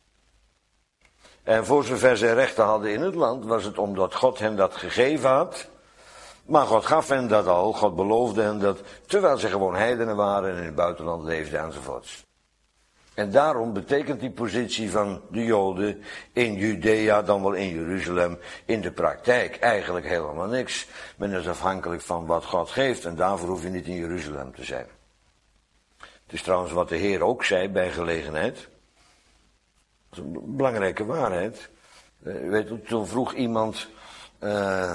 En voor zover zij rechten hadden in het land, was het omdat God hen dat gegeven had. Maar God gaf hen dat al, God beloofde hen dat, terwijl ze gewoon heidenen waren en in het buitenland leefden enzovoorts. En daarom betekent die positie van de Joden in Judea, dan wel in Jeruzalem, in de praktijk eigenlijk helemaal niks. Men is afhankelijk van wat God geeft en daarvoor hoef je niet in Jeruzalem te zijn. Het is trouwens wat de Heer ook zei bij gelegenheid. Dat is een belangrijke waarheid. Uh, weet u, toen vroeg iemand... Uh,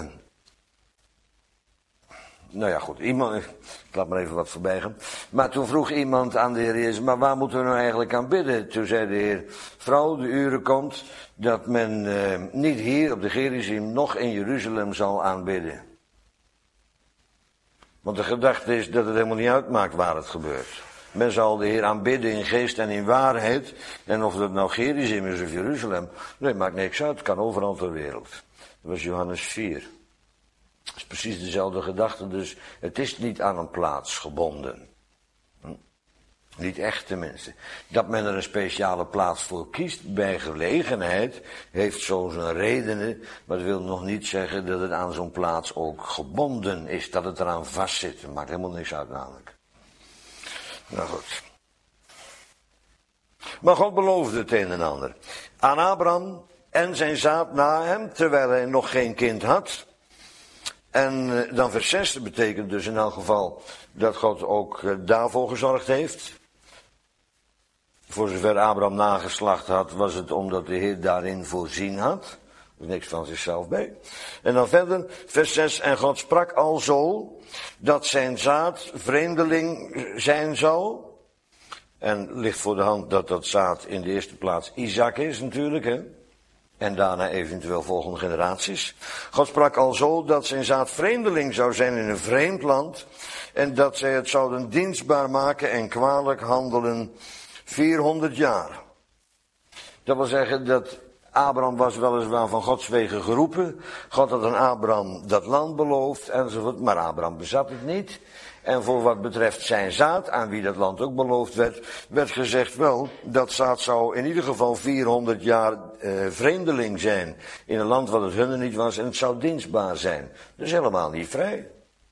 nou ja, goed, iemand... Ik laat maar even wat voorbij gaan. Maar toen vroeg iemand aan de Heer Jezus... Maar waar moeten we nou eigenlijk aan bidden? Toen zei de Heer... Vrouw, de uren komt dat men uh, niet hier op de Gerizim... nog in Jeruzalem zal aanbidden. Want de gedachte is dat het helemaal niet uitmaakt waar het gebeurt. Men zal de Heer aanbidden in geest en in waarheid. En of dat nou Gerizim is of Jeruzalem. Nee, maakt niks uit. Het kan overal ter wereld. Dat was Johannes vier. Het is precies dezelfde gedachte. Dus het is niet aan een plaats gebonden. Hm? Niet echt tenminste. Dat men er een speciale plaats voor kiest bij gelegenheid. Heeft zo zijn redenen. Maar dat wil nog niet zeggen dat het aan zo'n plaats ook gebonden is. Dat het eraan vastzit. Dat maakt helemaal niks uit namelijk. Nou goed. Maar God beloofde het een en ander. Aan Abraham en zijn zaad na hem, terwijl hij nog geen kind had. En dan vers zes, dat betekent dus in elk geval dat God ook daarvoor gezorgd heeft. Voor zover Abraham nageslacht had, was het omdat de Heer daarin voorzien had. Er is niks van zichzelf bij. En dan verder, vers zes, en God sprak alzo dat zijn zaad vreemdeling zijn zou. En ligt voor de hand dat dat zaad in de eerste plaats Isaac is natuurlijk, hè. En daarna eventueel volgende generaties. God sprak alzo dat zijn zaad vreemdeling zou zijn in een vreemd land. En dat zij het zouden dienstbaar maken en kwalijk handelen vierhonderd jaar. Dat wil zeggen dat Abraham was weliswaar van Gods wegen geroepen. God had aan Abraham dat land beloofd enzovoort. Maar Abraham bezat het niet. En voor wat betreft zijn zaad, aan wie dat land ook beloofd werd, werd gezegd wel, dat zaad zou in ieder geval vierhonderd jaar eh, vreemdeling zijn. In een land wat het hunne niet was en het zou dienstbaar zijn. Dus helemaal niet vrij.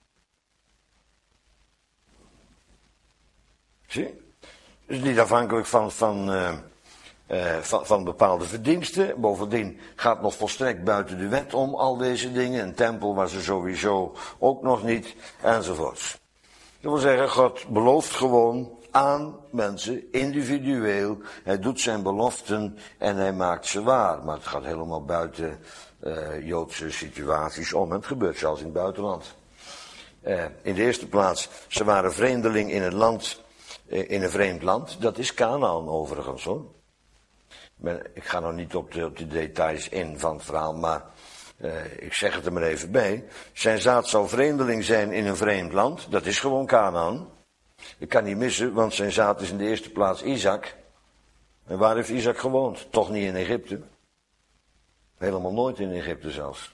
Zie? Dus niet afhankelijk van, van, uh, uh, van, van bepaalde verdiensten. Bovendien gaat nog volstrekt buiten de wet om al deze dingen. Een tempel was er sowieso ook nog niet, enzovoorts. Dat wil zeggen, God belooft gewoon aan mensen, individueel. Hij doet zijn beloften en hij maakt ze waar. Maar het gaat helemaal buiten uh, Joodse situaties om. En het gebeurt zelfs in het buitenland. Uh, in de eerste plaats, ze waren vreemdeling in een land... in een vreemd land, dat is Kanaan overigens hoor. Ik ga nog niet op de, op de details in van het verhaal, maar uh, ik zeg het er maar even bij. Zijn zaad zou vreemdeling zijn in een vreemd land, dat is gewoon Kanaan. Ik kan niet missen, want zijn zaad is in de eerste plaats Isaac. En waar heeft Isaac gewoond? Toch niet in Egypte. Helemaal nooit in Egypte zelfs.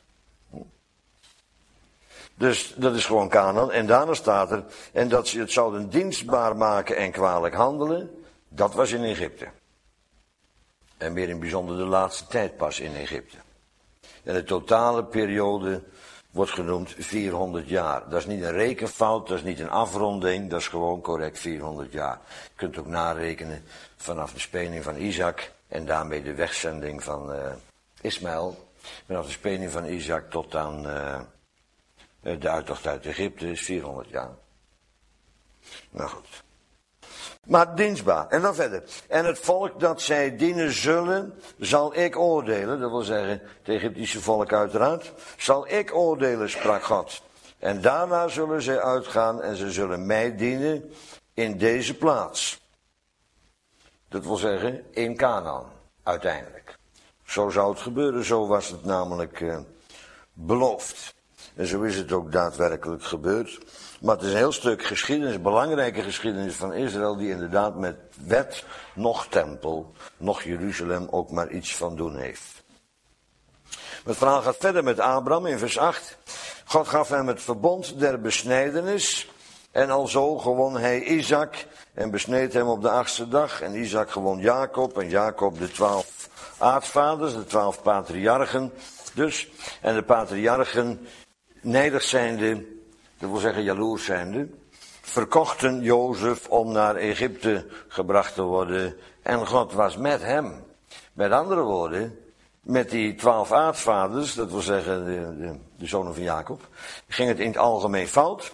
Dus dat is gewoon Kanaan. En daarna staat er, en dat ze het zouden dienstbaar maken en kwalijk handelen, dat was in Egypte. En meer in het bijzonder de laatste tijd pas in Egypte. En de totale periode wordt genoemd vierhonderd jaar. Dat is niet een rekenfout, dat is niet een afronding, dat is gewoon correct vierhonderd jaar. Je kunt ook narekenen vanaf de speling van Isaac en daarmee de wegzending van uh, Ismaël. Vanaf de speling van Isaac tot aan... Uh, De uittocht uit Egypte is vierhonderd jaar. Nou goed. Maar dienstbaar. En dan verder. En het volk dat zij dienen zullen, zal ik oordelen. Dat wil zeggen, het Egyptische volk uiteraard. Zal ik oordelen, sprak God. En daarna zullen zij uitgaan en ze zullen mij dienen in deze plaats. Dat wil zeggen, in Kanaan. Uiteindelijk. Zo zou het gebeuren. Zo was het namelijk uh, beloofd. En zo is het ook daadwerkelijk gebeurd. Maar het is een heel stuk geschiedenis, belangrijke geschiedenis van Israël, die inderdaad met wet, nog tempel, nog Jeruzalem ook maar iets van doen heeft. Het verhaal gaat verder met Abraham in vers acht. God gaf hem het verbond der besnijdenis. En alzo gewon hij Isaac en besneed hem op de achtste dag. En Isaac gewon Jacob en Jacob de twaalf aartsvaders, de twaalf patriarchen. Dus, en de patriarchen, nijdig zijnde, dat wil zeggen jaloers zijnde, verkochten Jozef om naar Egypte gebracht te worden. En God was met hem. Met andere woorden, met die twaalf aartsvaders, dat wil zeggen de, de, de zonen van Jacob, ging het in het algemeen fout.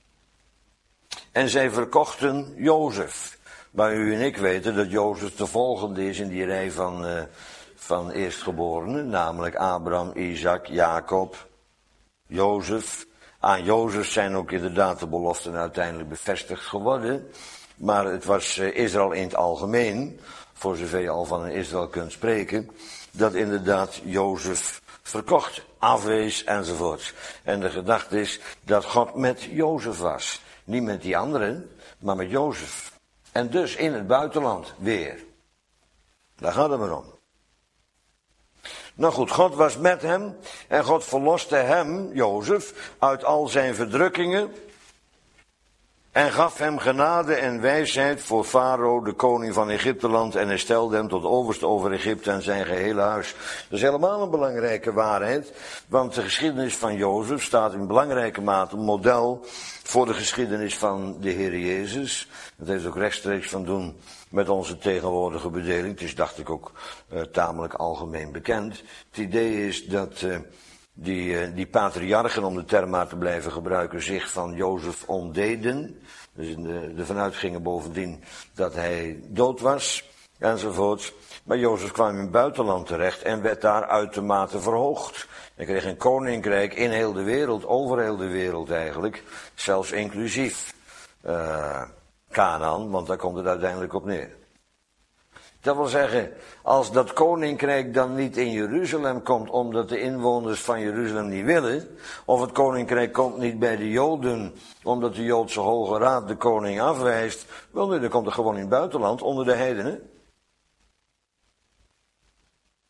En zij verkochten Jozef. Maar u en ik weten dat Jozef de volgende is in die rij van, uh, van eerstgeborenen, namelijk Abraham, Isaac, Jacob, Jozef. Aan Jozef zijn ook inderdaad de beloften uiteindelijk bevestigd geworden. Maar het was uh, Israël in het algemeen, voor zover je al van een Israël kunt spreken, dat inderdaad Jozef verkocht, afwees enzovoort. En de gedachte is dat God met Jozef was. Niet met die anderen, maar met Jozef. En dus in het buitenland weer. Daar gaat het maar om. Nou goed, God was met hem en God verloste hem, Jozef, uit al zijn verdrukkingen. En gaf hem genade en wijsheid voor Farao, de koning van Egypteland. En hij stelde hem tot overste over Egypte en zijn gehele huis. Dat is helemaal een belangrijke waarheid. Want de geschiedenis van Jozef staat in belangrijke mate een model voor de geschiedenis van de Heer Jezus. Dat heeft ook rechtstreeks van doen met onze tegenwoordige bedeling. Het is, dacht ik, ook uh, tamelijk algemeen bekend. Het idee is dat uh, die, uh, die patriarchen, om de term maar te blijven gebruiken, zich van Jozef ontdeden. Dus ervan uitgingen bovendien dat hij dood was, enzovoort. Maar Jozef kwam in het buitenland terecht en werd daar uitermate verhoogd. Hij kreeg een koninkrijk in heel de wereld, over heel de wereld eigenlijk. Zelfs inclusief uh, Kanaan, want daar komt het uiteindelijk op neer. Dat wil zeggen, als dat koninkrijk dan niet in Jeruzalem komt, omdat de inwoners van Jeruzalem niet willen, of het koninkrijk komt niet bij de Joden, omdat de Joodse Hoge Raad de koning afwijst, wel nu, dan komt het gewoon in het buitenland, onder de heidenen.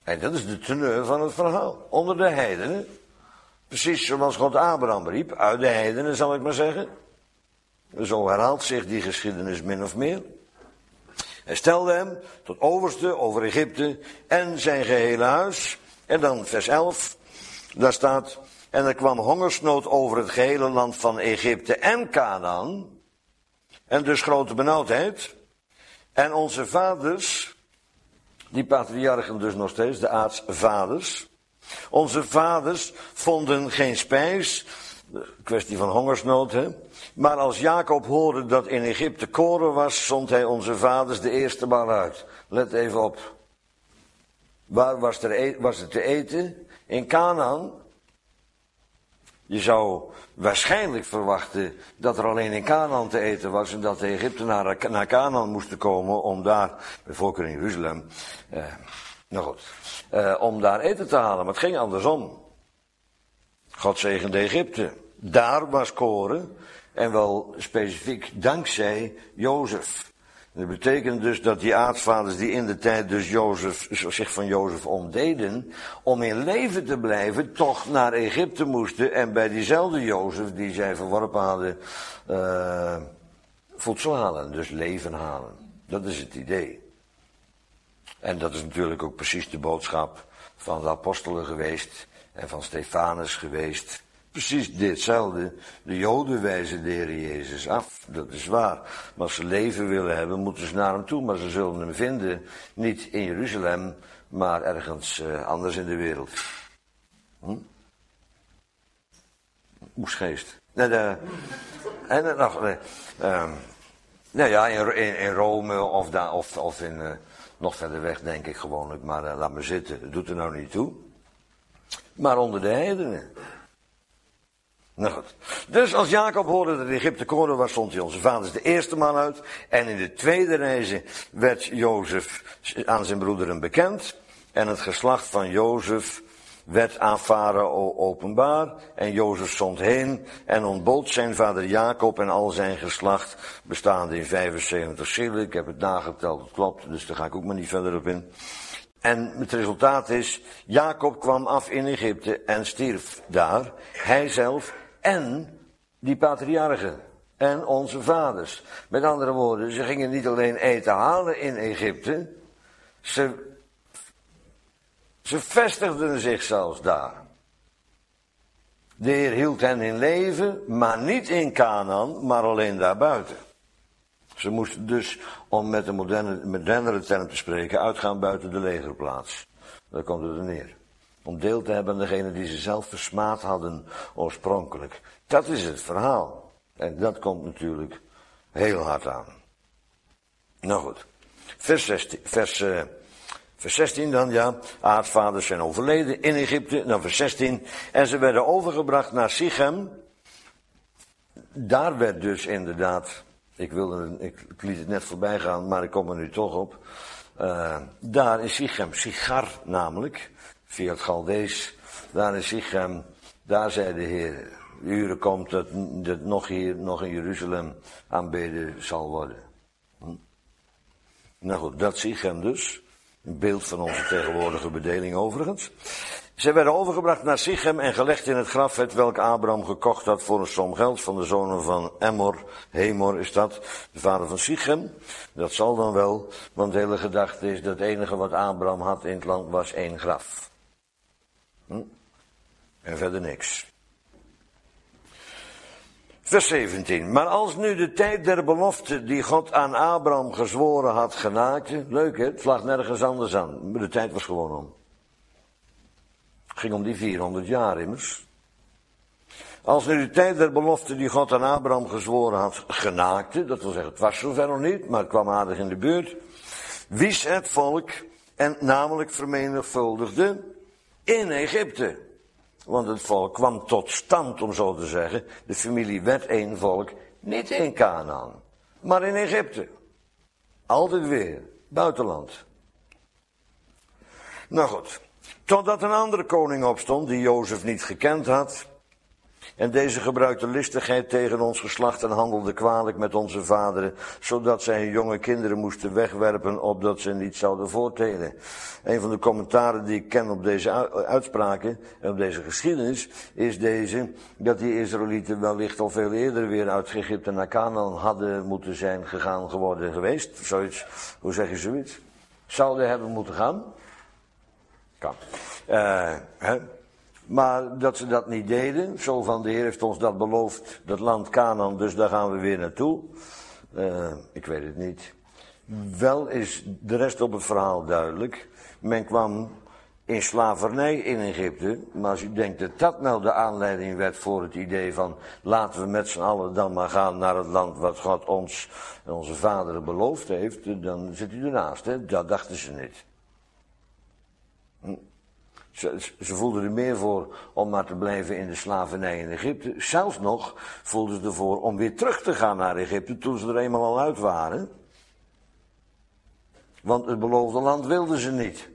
En dat is de teneur van het verhaal. Onder de heidenen. Precies zoals God Abraham riep. Uit de heidenen, zal ik maar zeggen. Zo herhaalt zich die geschiedenis min of meer. Hij stelde hem tot overste over Egypte en zijn gehele huis. En dan vers elf. Daar staat... En er kwam hongersnood over het gehele land van Egypte en Kanaan. En dus grote benauwdheid. En onze vaders, die patriarchen dus nog steeds, de aartsvaders. Onze vaders vonden geen spijs. Kwestie van hongersnood, hè. Maar als Jacob hoorde dat in Egypte koren was, zond hij onze vaders de eerste maal uit. Let even op. Waar was er, was er te eten? In Kanaan. Je zou waarschijnlijk verwachten dat er alleen in Kanaan te eten was en dat de Egyptenaren naar Kanaan moesten komen om daar, bij voorkeur in Jeruzalem, eh, nou goed, eh, om daar eten te halen. Maar het ging andersom. God zegende Egypte. Daar was koren en wel specifiek dankzij Jozef. Dat betekent dus dat die aartsvaders die in de tijd dus Jozef, zich van Jozef ontdeden, om in leven te blijven, toch naar Egypte moesten en bij diezelfde Jozef die zij verworpen hadden, uh, voedsel halen, dus leven halen. Dat is het idee. En dat is natuurlijk ook precies de boodschap van de apostelen geweest en van Stefanus geweest. Precies ditzelfde. De Joden wijzen de Heer Jezus af. Dat is waar. Maar als ze leven willen hebben, moeten ze naar hem toe. Maar ze zullen hem vinden, niet in Jeruzalem, maar ergens uh, anders in de wereld. Hm? Oesgeest. Nee, de, en uh, nog, nee, uh, nou ja, in, in, in Rome of, da, of, of in, uh, nog verder weg, denk ik gewoonlijk. Maar uh, laat me zitten, dat doet er nou niet toe. Maar onder de heidenen. Nou goed. Dus als Jacob hoorde dat Egypte koren was, zond hij onze vaders de eerste maal uit. En in de tweede reize werd Jozef aan zijn broederen bekend. En het geslacht van Jozef werd aan Farao openbaar. En Jozef zond heen en ontbood zijn vader Jacob en al zijn geslacht, bestaande in vijfenzeventig zielen. Ik heb het nageteld, het klopt, dus daar ga ik ook maar niet verder op in. En het resultaat is, Jacob kwam af in Egypte en stierf daar. Hij zelf en die patriarchen en onze vaders. Met andere woorden, ze gingen niet alleen eten halen in Egypte, ze, ze vestigden zich zelfs daar. De Heer hield hen in leven, maar niet in Kanaan, maar alleen daarbuiten. Ze moesten dus, om met een moderne, modernere term te spreken, uitgaan buiten de legerplaats. Daar komt het er neer. Om deel te hebben aan degene die ze zelf versmaad hadden oorspronkelijk. Dat is het verhaal. En dat komt natuurlijk heel hard aan. Nou goed. Vers zestien, vers, uh, vers zestien dan, ja. Aartsvaders zijn overleden in Egypte. Dan vers zestien. En ze werden overgebracht naar Sichem. Daar werd dus inderdaad... Ik wilde, ik, ik liet het net voorbij gaan, maar ik kom er nu toch op. Uh, daar in Sichem, Sigar namelijk, via het Galdees, daar in Sichem, daar zei de Heer, de uren komt dat, dat nog hier, nog in Jeruzalem aanbeden zal worden. Hm? Nou goed, dat Sichem dus, een beeld van onze tegenwoordige bedeling overigens. Zij werden overgebracht naar Sichem en gelegd in het graf het welk Abraham gekocht had voor een som geld van de zonen van Emor. Hemor is dat, de vader van Sichem. Dat zal dan wel, want de hele gedachte is dat het enige wat Abraham had in het land was één graf. Hm? En verder niks. Vers zeventien. Maar als nu de tijd der belofte die God aan Abraham gezworen had genaakte. Leuk hè, het slaat nergens anders aan. Maar de tijd was gewoon om. Het ging om die vierhonderd jaar immers. Als nu de tijd der belofte die God aan Abraham gezworen had genaakte. Dat wil zeggen, het was zover nog niet, maar het kwam aardig in de buurt. Wies het volk en namelijk vermenigvuldigde in Egypte. Want het volk kwam tot stand, om zo te zeggen. De familie werd één volk, niet in Kanaan, maar in Egypte. Altijd weer, buitenland. Nou goed, totdat een andere koning opstond, die Jozef niet gekend had. En deze gebruikte listigheid tegen ons geslacht en handelde kwalijk met onze vaderen, zodat zij hun jonge kinderen moesten wegwerpen, opdat ze niet zouden voortelen. Een van de commentaren die ik ken op deze uitspraken en op deze geschiedenis, is deze, dat die Israëlieten wellicht al veel eerder weer uit Egypte naar Canaan hadden moeten zijn gegaan geworden geweest. Zoiets, hoe zeg je zoiets? Zouden hebben moeten gaan? Kan. Uh, hè? Maar dat ze dat niet deden, zo van de Heer heeft ons dat beloofd, dat land Canaan, dus daar gaan we weer naartoe. Uh, ik weet het niet. Wel is de rest op het verhaal duidelijk. Men kwam in slavernij in Egypte, maar als u denkt dat dat nou de aanleiding werd voor het idee van laten we met z'n allen dan maar gaan naar het land wat God ons en onze vaderen beloofd heeft, dan zit u ernaast, hè? Dat dachten ze niet. Hm. Ze, ze voelden er meer voor om maar te blijven in de slavernij in Egypte. Zelfs nog voelden ze ervoor om weer terug te gaan naar Egypte toen ze er eenmaal al uit waren. Want het beloofde land wilden ze niet.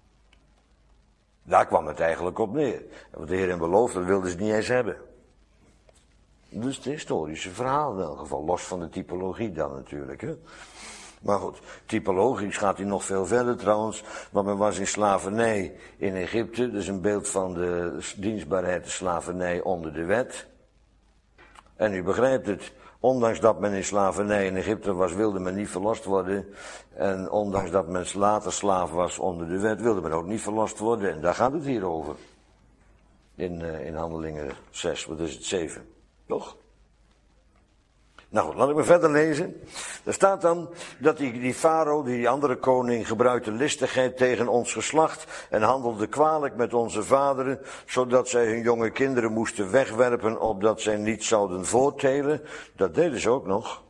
Daar kwam het eigenlijk op neer. Wat de Heer hen beloofde, dat wilden ze niet eens hebben. Dus het historische verhaal in elk geval, los van de typologie dan natuurlijk, hè. Maar goed, typologisch gaat hij nog veel verder trouwens, want men was in slavernij in Egypte, dus een beeld van de dienstbaarheid, de slavernij onder de wet. En u begrijpt het, ondanks dat men in slavernij in Egypte was, wilde men niet verlost worden. En ondanks dat men later slaaf was onder de wet, wilde men ook niet verlost worden. En daar gaat het hier over. In, uh, in Handelingen zes, wat is het, zeven, toch? Nou goed, laat ik me verder lezen. Er staat dan dat die, die farao, die andere koning, gebruikte listigheid tegen ons geslacht en handelde kwalijk met onze vaderen, zodat zij hun jonge kinderen moesten wegwerpen, opdat zij niet zouden voorttelen. Dat deden ze ook nog.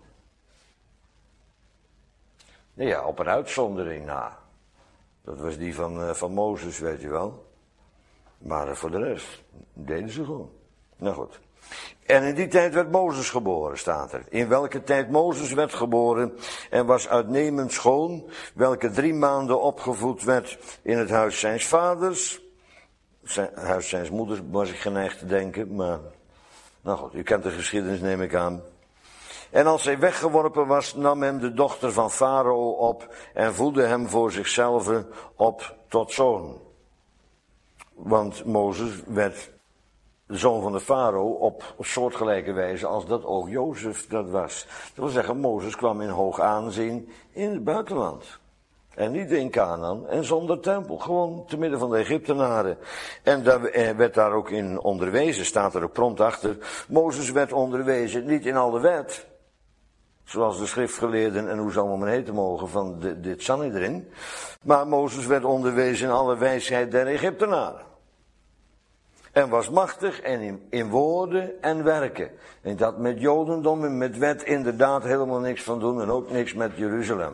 Nou ja, op een uitzondering na. Dat was die van, uh, van Mozes, weet je wel. Maar uh, voor de rest deden ze gewoon. Nou goed. En in die tijd werd Mozes geboren, staat er. In welke tijd Mozes werd geboren en was uitnemend schoon, welke drie maanden opgevoed werd in het huis zijns vaders. Zijn, huis zijns moeders was ik geneigd te denken, maar nou goed, u kent de geschiedenis, neem ik aan. En als hij weggeworpen was, nam hem de dochter van Farao op en voedde hem voor zichzelf op tot zoon. Want Mozes werd de zoon van de farao op soortgelijke wijze als dat ook Jozef dat was. Dat wil zeggen, Mozes kwam in hoog aanzien in het buitenland. En niet in Canaan en zonder tempel, gewoon te midden van de Egyptenaren. En daar werd daar ook in onderwezen, staat er ook prompt achter. Mozes werd onderwezen, niet in alle wet, zoals de schriftgeleerden en hoe ze allemaal maar heten mogen van de, dit Sanhedrin. Maar Mozes werd onderwezen in alle wijsheid der Egyptenaren. En was machtig en in, in woorden en werken. En dat met Jodendom en met wet inderdaad helemaal niks van doen en ook niks met Jeruzalem.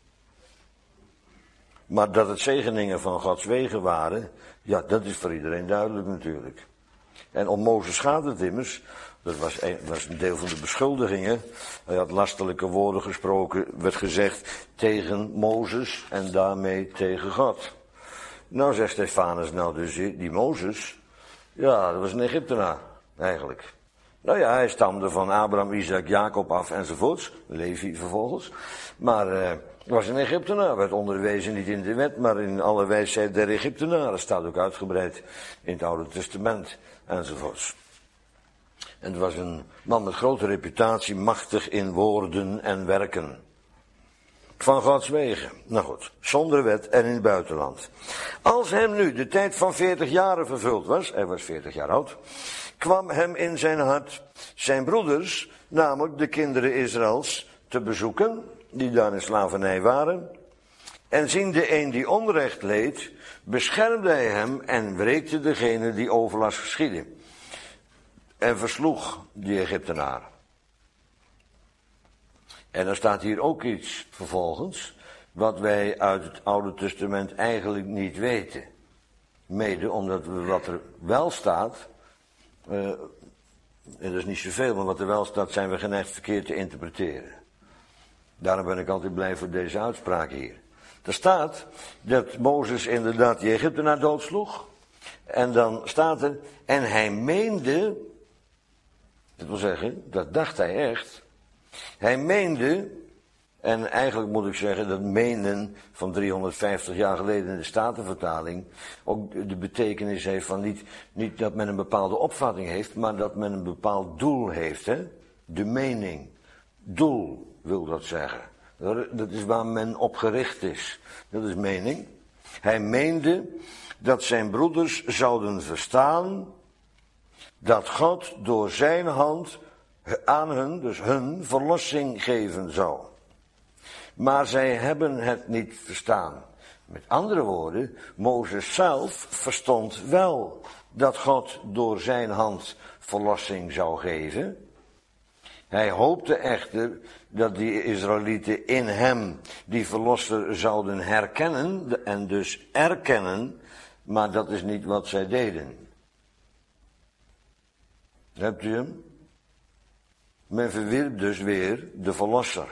Maar dat het zegeningen van Gods wegen waren, ja, dat is voor iedereen duidelijk natuurlijk. En om Mozes gaat het immers, dat was een, was een deel van de beschuldigingen. Hij had lastelijke woorden gesproken, werd gezegd tegen Mozes en daarmee tegen God. Nou zegt Stefanus, nou dus die Mozes, ja, dat was een Egyptenaar, eigenlijk. Nou ja, hij stamde van Abraham, Isaac, Jacob af enzovoorts. Levi vervolgens. Maar uh, was een Egyptenaar, werd onderwezen niet in de wet, maar in alle wijsheid der Egyptenaren. Staat ook uitgebreid in het Oude Testament enzovoorts. En het was een man met grote reputatie, machtig in woorden en werken. Van Gods wegen. Nou goed, zonder wet en in het buitenland. Als hem nu de tijd van veertig jaren vervuld was, hij was veertig jaar oud, kwam hem in zijn hart zijn broeders, namelijk de kinderen Israëls, te bezoeken, die daar in slavernij waren. En ziende een die onrecht leed, beschermde hij hem en wreekte degene die overlast geschiedde. En versloeg die Egyptenaren. En dan staat hier ook iets vervolgens, wat wij uit het Oude Testament eigenlijk niet weten. Mede omdat we wat er wel staat, uh, en dat is niet zoveel, maar wat er wel staat zijn we geneigd verkeerd te interpreteren. Daarom ben ik altijd blij voor deze uitspraak hier. Er staat dat Mozes inderdaad die Egyptenaar doodsloeg. En dan staat er, en hij meende Dat wil zeggen, dat dacht hij echt. Hij meende, en eigenlijk moet ik zeggen dat menen van driehonderdvijftig jaar geleden in de Statenvertaling ook de betekenis heeft van niet, niet dat men een bepaalde opvatting heeft, maar dat men een bepaald doel heeft. Hè? De mening. Doel wil dat zeggen. Dat is waar men op gericht is. Dat is mening. Hij meende dat zijn broeders zouden verstaan dat God door zijn hand aan hun, dus hun, verlossing geven zou. Maar zij hebben het niet verstaan. Met andere woorden, Mozes zelf verstond wel dat God door zijn hand verlossing zou geven. Hij hoopte echter dat die Israëlieten in hem die verlosser zouden herkennen en dus erkennen, maar dat is niet wat zij deden. Hebt u hem? Men verwierp dus weer de verlosser.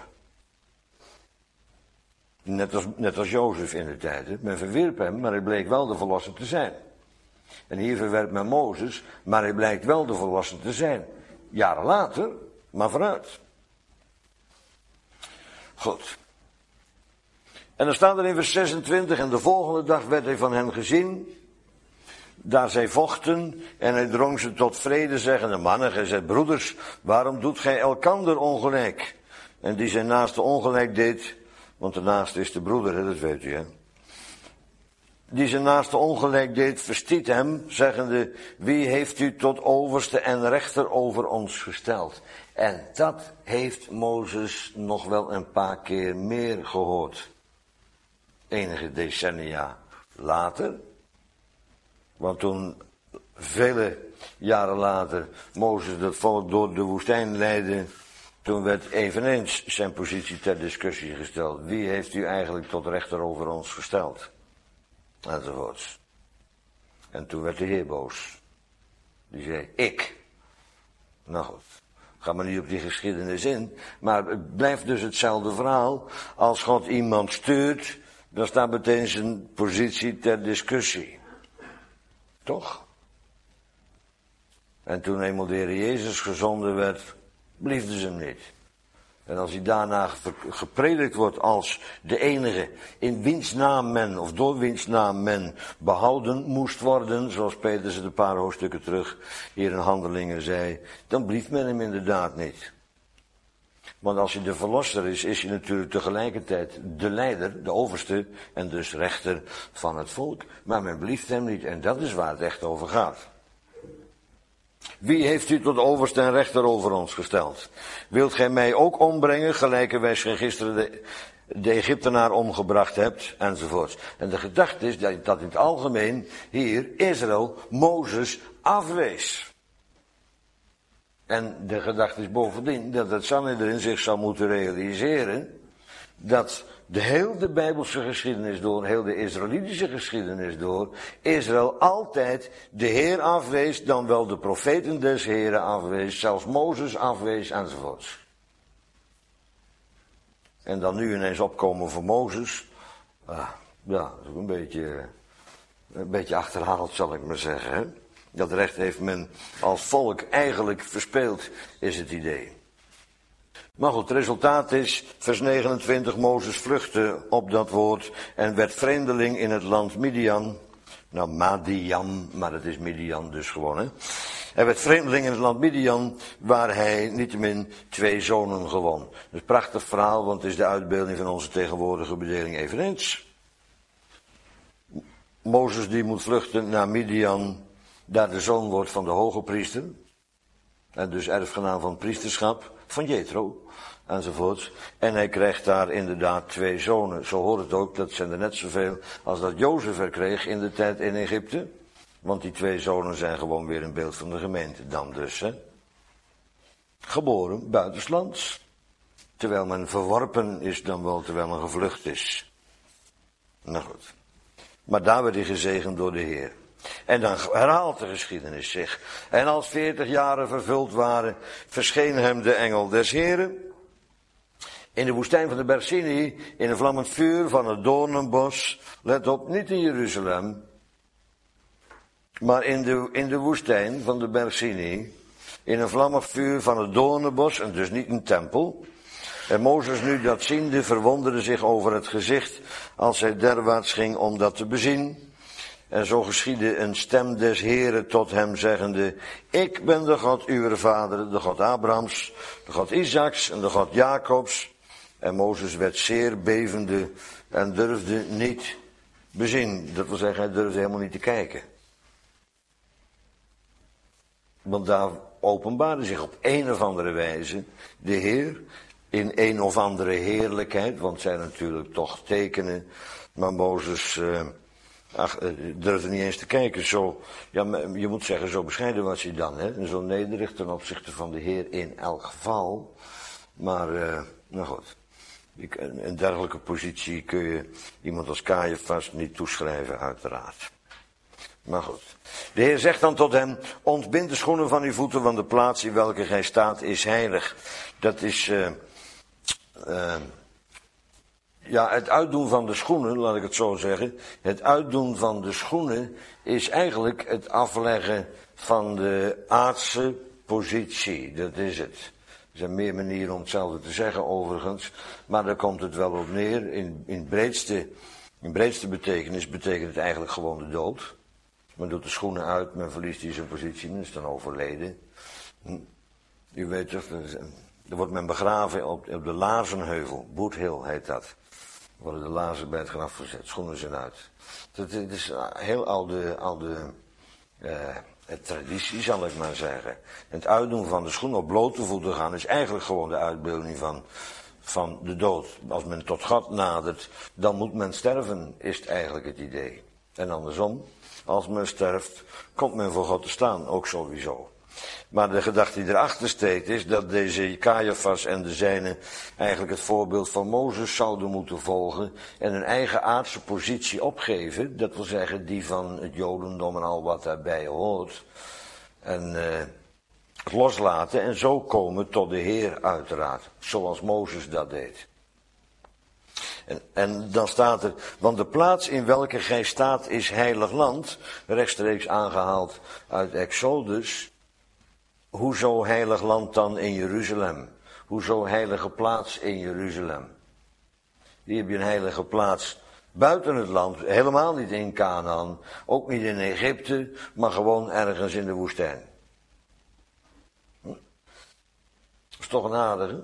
Net als, net als Jozef in de tijd. Hè? Men verwierp hem, maar hij bleek wel de verlosser te zijn. En hier verwerpt men Mozes, maar hij blijkt wel de verlosser te zijn. Jaren later, maar vooruit. Goed. En dan staat er in vers zesentwintig, en de volgende dag werd hij van hen gezien, daar zij vochten, en hij drong ze tot vrede, zeggende, mannen, gij zijt broeders, waarom doet gij elkander ongelijk? En die zijn naaste ongelijk deed, want de naaste is de broeder, hè, dat weet u, hè. Die zijn naaste ongelijk deed, verstiet hem, zeggende, wie heeft u tot overste en rechter over ons gesteld? En dat heeft Mozes nog wel een paar keer meer gehoord. Enige decennia later. Want toen, vele jaren later, Mozes dat volk door de woestijn leidde, toen werd eveneens zijn positie ter discussie gesteld. Wie heeft u eigenlijk tot rechter over ons gesteld? Enzovoorts. En toen werd de Heer boos. Die zei, ik. Nou goed, ga maar niet op die geschiedenis in. Maar het blijft dus hetzelfde verhaal. Als God iemand stuurt, dan staat meteen zijn positie ter discussie. Toch? En toen eenmaal de Heer Jezus gezonden werd, bliefden ze hem niet. En als hij daarna gepredikt wordt als de enige in wiens naam men, of door wiens naam men behouden moest worden, zoals Petrus het een paar hoofdstukken terug hier in Handelingen zei, dan blieft men hem inderdaad niet. Want als hij de verlosser is, is hij natuurlijk tegelijkertijd de leider, de overste en dus rechter van het volk. Maar men blieft hem niet en dat is waar het echt over gaat. Wie heeft u tot overste en rechter over ons gesteld? Wilt gij mij ook ombrengen, gelijke wij gisteren de, de Egyptenaar omgebracht hebt, enzovoorts. En de gedachte is dat, dat in het algemeen hier Israël Mozes afwees. En de gedachte is bovendien dat het Sanhedrin zich zou moeten realiseren dat de heel de Bijbelse geschiedenis door, heel de Israëlitische geschiedenis door, Israël altijd de Heer afwees, dan wel de profeten des Heren afwees, zelfs Mozes afwees enzovoorts. En dan nu ineens opkomen voor Mozes, ah, ja, dat is ook een beetje, een beetje achterhaald zal ik maar zeggen. Hè? Dat recht heeft men als volk eigenlijk verspeeld, is het idee. Maar goed, het resultaat is, vers negenentwintig, Mozes vluchtte op dat woord en werd vreemdeling in het land Midian. Nou, Madian, maar het is Midian dus gewoon, hè. Hij werd vreemdeling in het land Midian, waar hij niettemin twee zonen gewon. Dat is een prachtig verhaal, want het is de uitbeelding van onze tegenwoordige bedeling eveneens. Mozes die moet vluchten naar Midian, daar de zoon wordt van de hoge priester. En dus erfgenaam van het priesterschap, van Jethro, enzovoorts. En hij krijgt daar inderdaad twee zonen. Zo hoort het ook, dat zijn er net zoveel als dat Jozef er kreeg in de tijd in Egypte. Want die twee zonen zijn gewoon weer een beeld van de gemeente dan dus, hè. Geboren buitenslands. Terwijl men verworpen is dan wel terwijl men gevlucht is. Nou goed. Maar daar werd hij gezegend door de Heer. En dan herhaalt de geschiedenis zich. En als veertig jaren vervuld waren, verscheen hem de engel des Heren. In de woestijn van de berg Sinai, in een vlammend vuur van het doornenbos. Let op, niet in Jeruzalem. Maar in de, in de woestijn van de berg Sinai. in een vlammig vuur van het doornenbos, en dus niet een tempel. En Mozes nu dat ziende verwonderde zich over het gezicht als hij derwaarts ging om dat te bezien. En zo geschiedde een stem des Heeren tot hem zeggende, ik ben de God uw vader, de God Abrahams, de God Isaaks en de God Jacobs. En Mozes werd zeer bevende en durfde niet bezien. Dat wil zeggen, hij durfde helemaal niet te kijken. Want daar openbaarde zich op een of andere wijze de Heer in een of andere heerlijkheid, want het zijn natuurlijk toch tekenen, maar Mozes uh, ach, uh, durfde niet eens te kijken. Zo, ja, je moet zeggen, zo bescheiden was hij dan, hè? En zo nederig ten opzichte van de Heer in elk geval. Maar, uh, nou goed, een dergelijke positie kun je iemand als Caiaphas niet toeschrijven, uiteraard. Maar goed. De Heer zegt dan tot hem, ontbind de schoenen van uw voeten, want de plaats in welke gij staat is heilig. Dat is, uh, uh, ja, het uitdoen van de schoenen, laat ik het zo zeggen. Het uitdoen van de schoenen is eigenlijk het afleggen van de aardse positie. Dat is het. Er zijn meer manieren om hetzelfde te zeggen overigens, maar daar komt het wel op neer. In, in, het breedste, in breedste betekenis betekent het eigenlijk gewoon de dood. Men doet de schoenen uit, men verliest die zijn positie, men is dan overleden. U weet toch, er wordt men begraven op, op de Laarzenheuvel, Boot Hill heet dat. Er worden de laarzen bij het graf gezet, schoenen zijn uit. Het is heel oude, oude uh, traditie, zal ik maar zeggen. En het uitdoen van de schoenen op blote voeten gaan is eigenlijk gewoon de uitbeelding van, van de dood. Als men tot God nadert, dan moet men sterven, is het eigenlijk het idee. En andersom. Als men sterft, komt men voor God te staan, ook sowieso. Maar de gedachte die erachter steekt is dat deze Caiaphas en de zijnen eigenlijk het voorbeeld van Mozes zouden moeten volgen en hun eigen aardse positie opgeven. Dat wil zeggen die van het Jodendom en al wat daarbij hoort. En uh, het loslaten en zo komen tot de Heer uiteraard, zoals Mozes dat deed. En, en dan staat er, want de plaats in welke gij staat is heilig land, rechtstreeks aangehaald uit Exodus. Hoezo heilig land dan in Jeruzalem? Hoezo heilige plaats in Jeruzalem? Hier heb je een heilige plaats buiten het land, helemaal niet in Canaan, ook niet in Egypte, maar gewoon ergens in de woestijn. Hm? Dat is toch een aardige?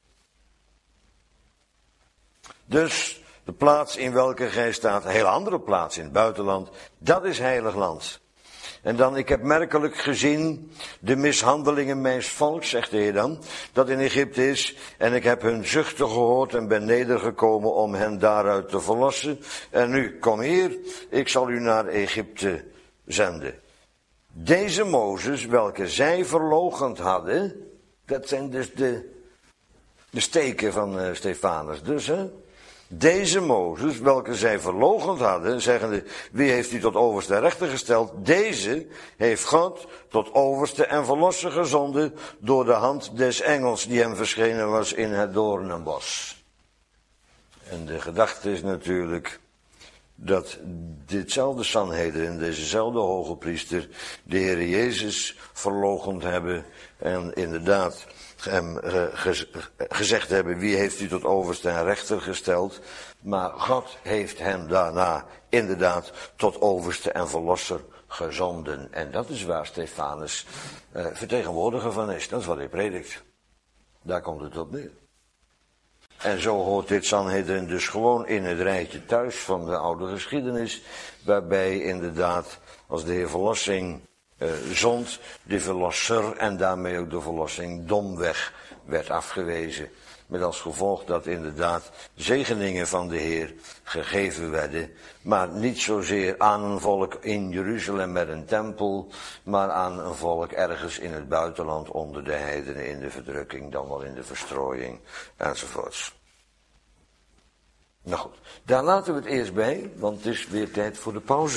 Dus de plaats in welke gij staat, een hele andere plaats in het buitenland, dat is heilig land. En dan, ik heb merkelijk gezien de mishandelingen mijns volks, zegt de Heer dan, dat in Egypte is. En ik heb hun zuchten gehoord en ben nedergekomen om hen daaruit te verlossen. En nu, kom hier, ik zal u naar Egypte zenden. Deze Mozes, welke zij verloochend hadden, dat zijn dus de, de steken van uh, Stefanus dus, hè. Deze Mozes, welke zij verloochend hadden, zeggende, wie heeft u tot overste en rechter gesteld? Deze heeft God tot overste en verlosser gezonden door de hand des engels die hem verschenen was in het doornenbos. En de gedachte is natuurlijk dat ditzelfde Sanhedrin, dezezelfde hoge priester, de Heer Jezus verloochend hebben en inderdaad hem gezegd hebben, wie heeft u tot overste en rechter gesteld? Maar God heeft hem daarna inderdaad tot overste en verlosser gezonden. En dat is waar Stefanus uh, vertegenwoordiger van is. Dat is wat hij predikt. Daar komt het op neer. En zo hoort dit Sanhedrin dus gewoon in het rijtje thuis van de oude geschiedenis, waarbij inderdaad, als de Heer verlossing uh, zond, de verlosser en daarmee ook de verlossing domweg werd afgewezen. Met als gevolg dat inderdaad zegeningen van de Heer gegeven werden, maar niet zozeer aan een volk in Jeruzalem met een tempel, maar aan een volk ergens in het buitenland onder de heidenen in de verdrukking, dan wel in de verstrooiing enzovoorts. Nou goed, daar laten we het eerst bij, want het is weer tijd voor de pauze.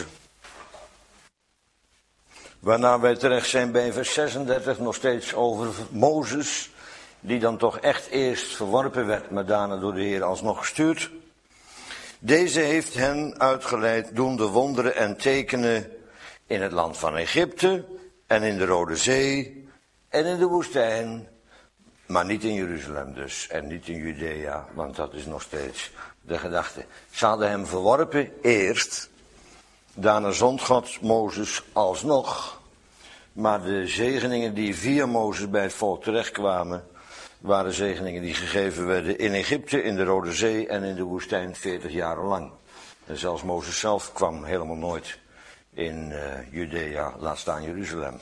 Waarna wij terecht zijn bij vers zesendertig, nog steeds over Mozes, die dan toch echt eerst verworpen werd, maar daarna door de Heer alsnog gestuurd. Deze heeft hen uitgeleid, doende wonderen en tekenen in het land van Egypte en in de Rode Zee en in de woestijn, maar niet in Jeruzalem dus, en niet in Judea, want dat is nog steeds de gedachte. Ze hadden hem verworpen eerst, daarna zond God Mozes alsnog, maar de zegeningen die via Mozes bij het volk terechtkwamen, waren zegeningen die gegeven werden in Egypte, in de Rode Zee en in de woestijn veertig jaar lang. En zelfs Mozes zelf kwam helemaal nooit in uh, Judea, laat staan Jeruzalem.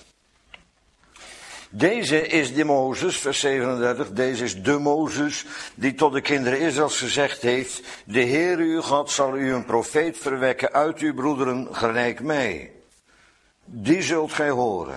Deze is de Mozes, vers zevenendertig, deze is de Mozes die tot de kinderen Israëls gezegd heeft, de Heer uw God zal u een profeet verwekken uit uw broederen gelijk mij. Die zult gij horen.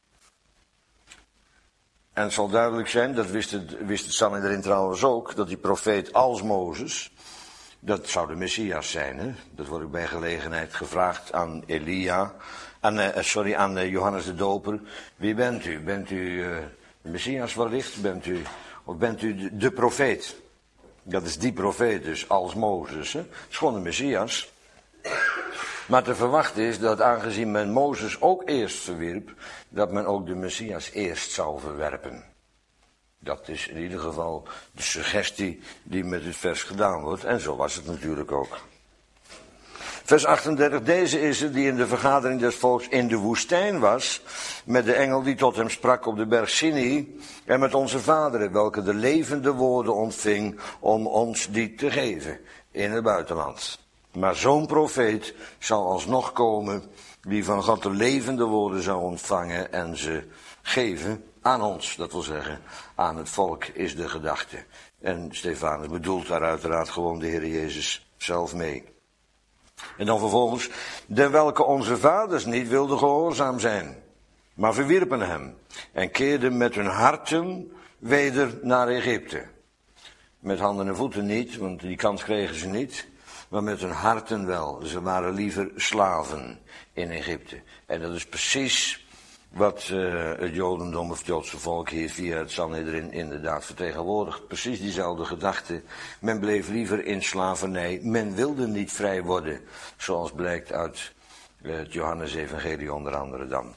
En het zal duidelijk zijn, dat wist het, wist het Sanhedrin trouwens ook, dat die profeet als Mozes, dat zou de Messias zijn. Hè? Dat wordt ook bij gelegenheid gevraagd aan Elia, aan, uh, sorry, aan uh, Johannes de Doper. Wie bent u? Bent u uh, de Messias wellicht? Bent u, of bent u de, de profeet? Dat is die profeet dus, als Mozes. Hè? Het is gewoon de Messias. Maar te verwachten is dat aangezien men Mozes ook eerst verwierp, dat men ook de Messias eerst zou verwerpen. Dat is in ieder geval de suggestie die met het vers gedaan wordt. En zo was het natuurlijk ook. Vers achtendertig, deze is het die in de vergadering des volks in de woestijn was, met de engel die tot hem sprak op de berg Sinai, en met onze vaderen, welke de levende woorden ontving om ons die te geven in het buitenland. Maar zo'n profeet zal alsnog komen, die van God de levende woorden zou ontvangen en ze geven aan ons. Dat wil zeggen, aan het volk is de gedachte. En Stefanus bedoelt daar uiteraard gewoon de Heer Jezus zelf mee. En dan vervolgens, de welke onze vaders niet wilden gehoorzaam zijn, maar verwierpen hem en keerden met hun harten weder naar Egypte. Met handen en voeten niet, want die kans kregen ze niet, maar met hun harten wel. Ze waren liever slaven in Egypte. En dat is precies wat uh, het Jodendom of het Joodse volk hier via het Sanhedrin inderdaad vertegenwoordigt. Precies diezelfde gedachte. Men bleef liever in slavernij. Men wilde niet vrij worden. Zoals blijkt uit uh, het Johannes-evangelie onder andere dan.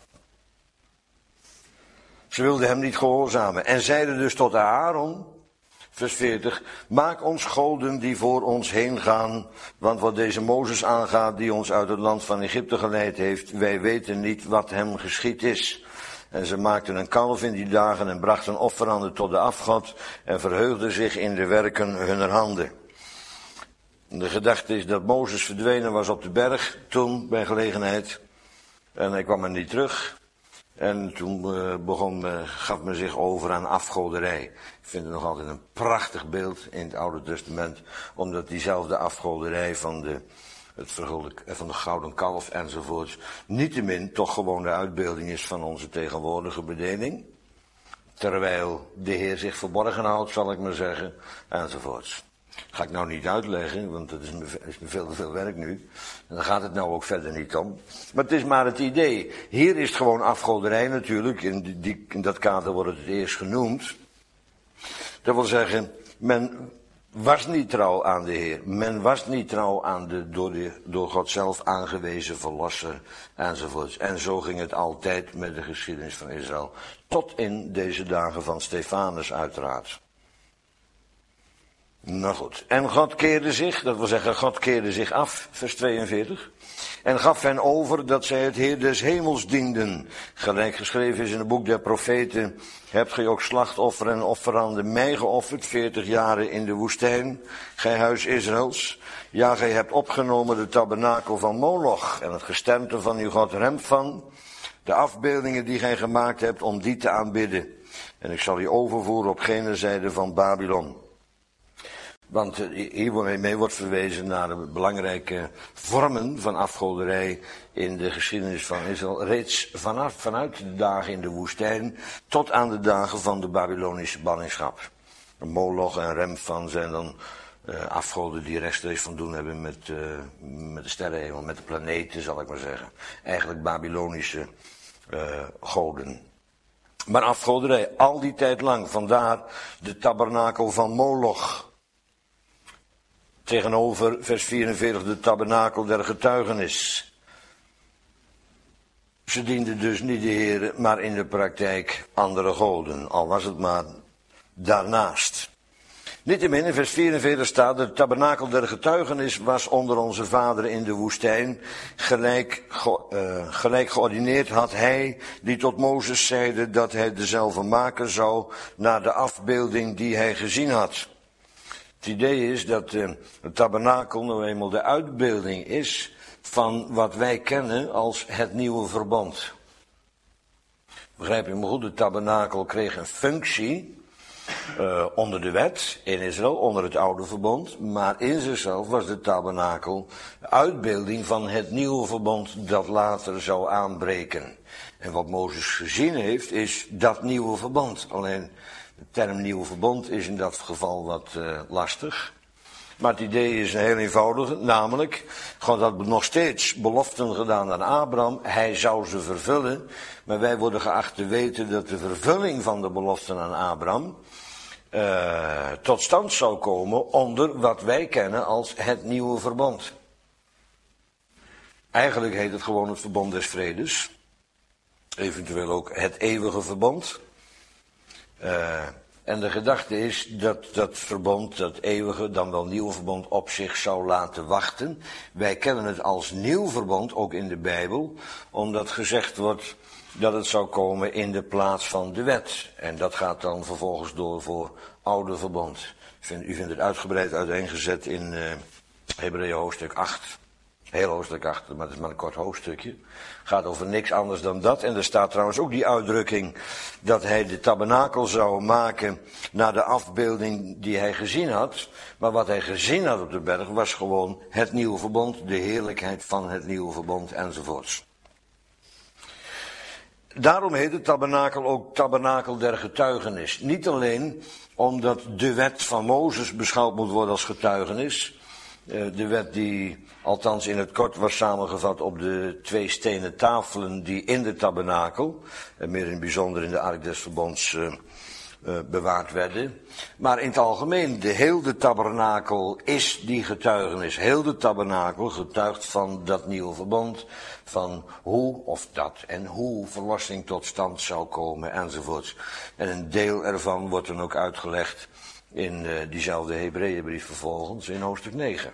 Ze wilden hem niet gehoorzamen. En zeiden dus tot Aaron, vers veertig, maak ons goden die voor ons heen gaan, want wat deze Mozes aangaat die ons uit het land van Egypte geleid heeft, wij weten niet wat hem geschied is. En ze maakten een kalf in die dagen en brachten offeranden tot de afgod en verheugden zich in de werken hunner handen. De gedachte is dat Mozes verdwenen was op de berg, toen bij gelegenheid, en hij kwam er niet terug. En toen uh, begon, uh, gaf men zich over aan afgoderij. Ik vind het nog altijd een prachtig beeld in het Oude Testament, omdat diezelfde afgoderij van de, het vergulde, van de gouden kalf enzovoorts, niettemin toch gewoon de uitbeelding is van onze tegenwoordige bedeling. Terwijl de Heer zich verborgen houdt, zal ik maar zeggen, enzovoorts. Ga ik nou niet uitleggen, want dat is me, is me veel te veel werk nu. En daar gaat het nou ook verder niet om. Maar het is maar het idee. Hier is het gewoon afgoderij natuurlijk. In, die, die, in dat kader wordt het het eerst genoemd. Dat wil zeggen, men was niet trouw aan de Heer. Men was niet trouw aan de door, de door God zelf aangewezen verlosser enzovoorts. En zo ging het altijd met de geschiedenis van Israël. Tot in deze dagen van Stefanus uiteraard. Nou goed, en God keerde zich, dat wil zeggen, God keerde zich af, vers tweeënveertig. En gaf hen over dat zij het Heer des hemels dienden. Gelijk geschreven is in het boek der profeten, hebt gij ook slachtoffer en offeranden mij geofferd, veertig jaren in de woestijn, gij huis Israëls. Ja, gij hebt opgenomen de tabernakel van Moloch en het gesternte van uw God Remphan, de afbeeldingen die gij gemaakt hebt om die te aanbidden. En ik zal u overvoeren op gene zijde van Babylon. Want hiermee wordt verwezen naar de belangrijke vormen van afgoderij in de geschiedenis van Israël. Reeds vanaf, vanuit de dagen in de woestijn tot aan de dagen van de Babylonische ballingschap. Moloch en Remphan zijn dan uh, afgoden die rechtstreeks van doen hebben met, uh, met de sterrenhemel, met de planeten zal ik maar zeggen. Eigenlijk Babylonische uh, goden. Maar afgoderij al die tijd lang, vandaar de tabernakel van Moloch. Tegenover vers vierenveertig de tabernakel der getuigenis. Ze dienden dus niet de Heere, maar in de praktijk andere goden, al was het maar daarnaast. Niettemin in vers vierenveertig staat, de tabernakel der getuigenis was onder onze vaderen in de woestijn, gelijk, ge, uh, gelijk geordineerd had hij, die tot Mozes zeide dat hij dezelfde maken zou, naar de afbeelding die hij gezien had. Het idee is dat uh, het tabernakel nou eenmaal de uitbeelding is van wat wij kennen als het nieuwe verbond. Begrijp je me goed, de tabernakel kreeg een functie uh, onder de wet in Israël, onder het oude verbond, maar in zichzelf was de tabernakel de uitbeelding van het nieuwe verbond dat later zou aanbreken. En wat Mozes gezien heeft is dat nieuwe verbond. Alleen de term nieuwe verbond is in dat geval wat uh, lastig. Maar het idee is een heel eenvoudig, namelijk, God had nog steeds beloften gedaan aan Abraham, hij zou ze vervullen, maar wij worden geacht te weten dat de vervulling van de beloften aan Abraham uh, tot stand zou komen onder wat wij kennen als het nieuwe verbond. Eigenlijk heet het gewoon het verbond des vredes, eventueel ook het eeuwige verbond. Uh, En de gedachte is dat dat verbond, dat eeuwige, dan wel nieuwe verbond, op zich zou laten wachten. Wij kennen het als nieuw verbond, ook in de Bijbel, omdat gezegd wordt dat het zou komen in de plaats van de wet. En dat gaat dan vervolgens door voor oude verbond. U vindt, u vindt het uitgebreid uiteengezet in uh, Hebreeën hoofdstuk acht. Heel hoofdstuk acht, maar het is maar een kort hoofdstukje. Gaat over niks anders dan dat. En er staat trouwens ook die uitdrukking dat hij de tabernakel zou maken naar de afbeelding die hij gezien had. Maar wat hij gezien had op de berg was gewoon het nieuwe verbond, de heerlijkheid van het nieuwe verbond enzovoorts. Daarom heet het tabernakel ook tabernakel der getuigenis. Niet alleen omdat de wet van Mozes beschouwd moet worden als getuigenis. De wet die, althans in het kort, was samengevat op de twee stenen tafelen die in de tabernakel, en meer in het bijzonder in de ark des verbonds, uh, uh, bewaard werden. Maar in het algemeen, de heel de tabernakel is die getuigenis. Heel de tabernakel getuigt van dat nieuwe verbond, van hoe of dat en hoe verlossing tot stand zou komen enzovoorts. En een deel ervan wordt dan ook uitgelegd in uh, diezelfde Hebreeënbrief vervolgens, in hoofdstuk negen.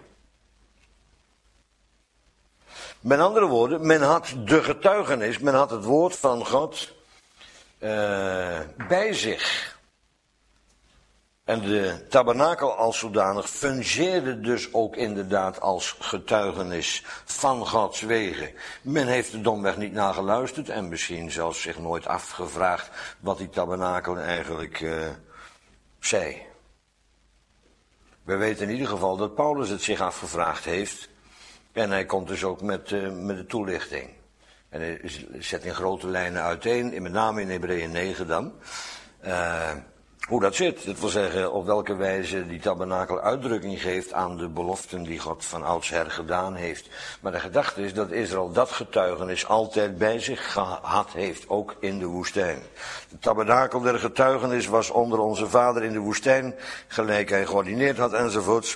Met andere woorden, men had de getuigenis, men had het woord van God uh, bij zich. En de tabernakel als zodanig fungeerde dus ook inderdaad als getuigenis van Gods wegen. Men heeft er domweg niet naar geluisterd en misschien zelfs zich nooit afgevraagd wat die tabernakel eigenlijk uh, zei. We weten in ieder geval dat Paulus het zich afgevraagd heeft. En hij komt dus ook met, uh, met de toelichting. En hij zet in grote lijnen uiteen, met name in Hebreeën negen dan. Uh, hoe dat zit. Dat wil zeggen op welke wijze die tabernakel uitdrukking geeft aan de beloften die God van oudsher gedaan heeft. Maar de gedachte is dat Israël dat getuigenis altijd bij zich gehad heeft, ook in de woestijn. De tabernakel der getuigenis was onder onze vader in de woestijn, gelijk hij geordineerd had enzovoorts.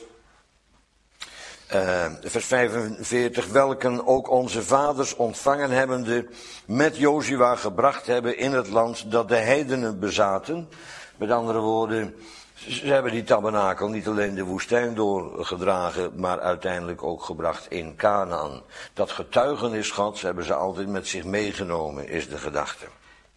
Uh, vers vijfenveertig, welken ook onze vaders ontvangen hebbende met Jozua gebracht hebben in het land dat de heidenen bezaten. Met andere woorden, ze hebben die tabernakel niet alleen de woestijn doorgedragen, maar uiteindelijk ook gebracht in Kanaan. Dat getuigenis Gods hebben ze altijd met zich meegenomen, is de gedachte.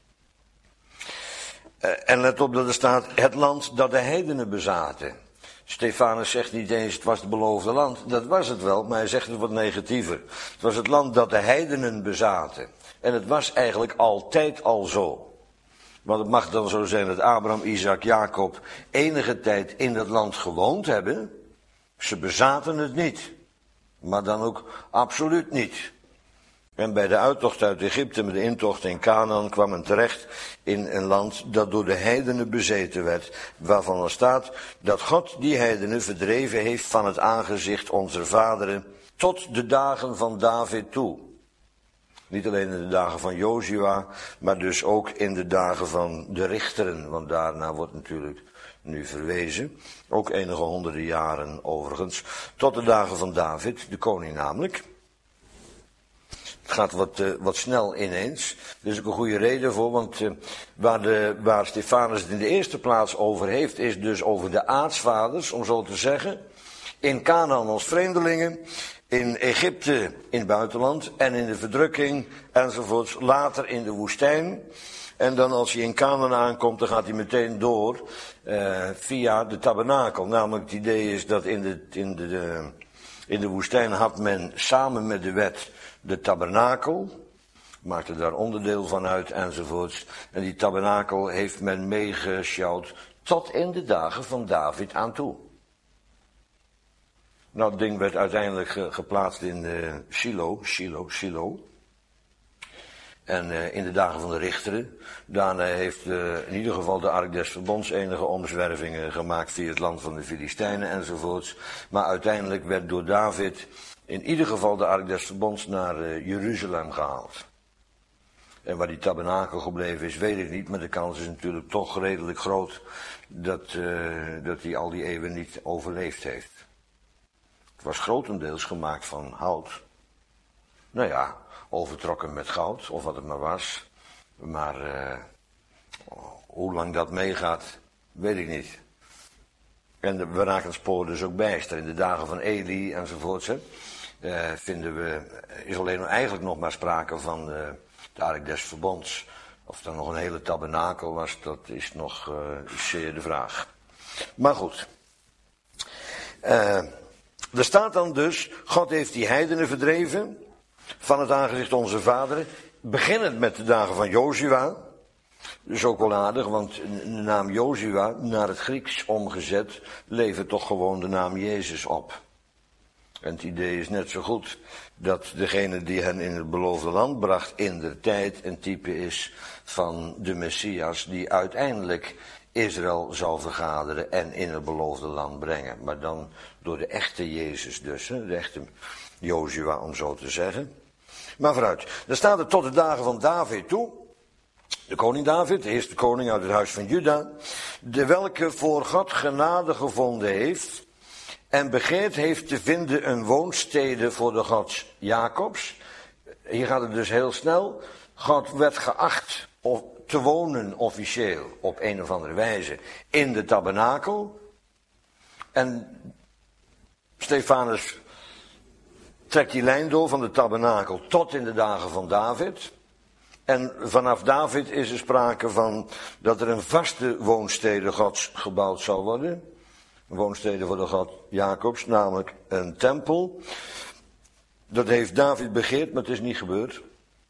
Uh, en let op dat er staat, het land dat de heidenen bezaten. Stefanus zegt niet eens, het was het beloofde land. Dat was het wel, maar hij zegt het wat negatiever. Het was het land dat de heidenen bezaten. En het was eigenlijk altijd al zo. Want het mag dan zo zijn dat Abraham, Isaac, Jacob enige tijd in dat land gewoond hebben. Ze bezaten het niet. Maar dan ook absoluut niet. En bij de uittocht uit Egypte, met de intocht in Kanaan, kwam men terecht in een land dat door de heidenen bezeten werd, waarvan er staat dat God die heidenen verdreven heeft van het aangezicht onze vaderen tot de dagen van David toe. Niet alleen in de dagen van Jozua, maar dus ook in de dagen van de richteren, want daarna wordt natuurlijk nu verwezen, ook enige honderden jaren overigens, tot de dagen van David, de koning namelijk. Het gaat wat, uh, wat snel ineens. Er is ook een goede reden voor, want uh, waar, de, waar Stefanus het in de eerste plaats over heeft, is dus over de aartsvaders, om zo te zeggen. In Canaan als vreemdelingen, in Egypte in het buitenland en in de verdrukking enzovoorts, later in de woestijn. En dan als hij in Canaan aankomt, dan gaat hij meteen door uh, via de tabernakel. Namelijk het idee is dat in de, in, de, de, in de woestijn had men samen met de wet de tabernakel. Maakte daar onderdeel van uit enzovoorts. En die tabernakel heeft men meegesjouwd tot in de dagen van David aan toe. Nou, het ding werd uiteindelijk ge, geplaatst in uh, Shiloh, Shiloh, Shiloh. En uh, in de dagen van de richteren. Daarna heeft uh, in ieder geval de Ark des Verbonds enige omzwervingen gemaakt via het land van de Filistijnen enzovoorts. Maar uiteindelijk werd door David in ieder geval de Ark des Verbonds naar uh, Jeruzalem gehaald. En waar die tabernakel gebleven is, weet ik niet. Maar de kans is natuurlijk toch redelijk groot dat, uh, dat hij al die eeuwen niet overleefd heeft. Het was grotendeels gemaakt van hout. Nou ja, overtrokken met goud, of wat het maar was. Maar uh, hoe lang dat meegaat, weet ik niet. En we raken het spoor dus ook bijster. In de dagen van Eli enzovoorts, hè, uh, vinden we, is alleen eigenlijk nog maar sprake van uh, de Ark des Verbonds. Of er nog een hele tabernakel was, dat is nog uh, zeer de vraag. Maar goed. Uh, er staat dan dus, God heeft die heidenen verdreven van het aangezicht onze vaderen, beginnend met de dagen van Jozua. Dus ook wel aardig, want de naam Jozua, naar het Grieks omgezet, levert toch gewoon de naam Jezus op. En het idee is net zo goed dat degene die hen in het beloofde land bracht in der tijd een type is van de Messias die uiteindelijk Israël zal vergaderen en in het beloofde land brengen. Maar dan door de echte Jezus dus, hè, de echte Jozua om zo te zeggen. Maar vooruit, dan staat er tot de dagen van David toe. De koning David, de eerste koning uit het huis van Juda. De welke voor God genade gevonden heeft. En begeerd heeft te vinden een woonstede voor de God Jacobs. Hier gaat het dus heel snel. God werd geacht te wonen officieel op een of andere wijze in de tabernakel. En Stefanus trekt die lijn door van de tabernakel tot in de dagen van David. En vanaf David is er sprake van dat er een vaste woonstede Gods gebouwd zal worden. Een woonstede voor de God Jacobs, namelijk een tempel. Dat heeft David begeerd, maar het is niet gebeurd.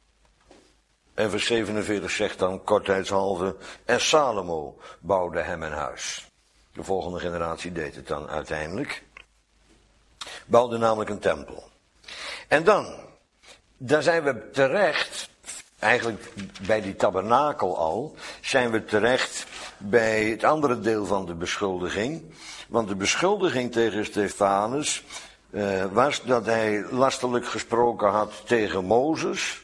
En vers zevenenveertig zegt dan kortheidshalve, en Salomo bouwde hem een huis. De volgende generatie deed het dan uiteindelijk. Bouwde namelijk een tempel. En dan, daar zijn we terecht, eigenlijk bij die tabernakel al, zijn we terecht bij het andere deel van de beschuldiging. Want de beschuldiging tegen Stefanus uh, was dat hij lastelijk gesproken had tegen Mozes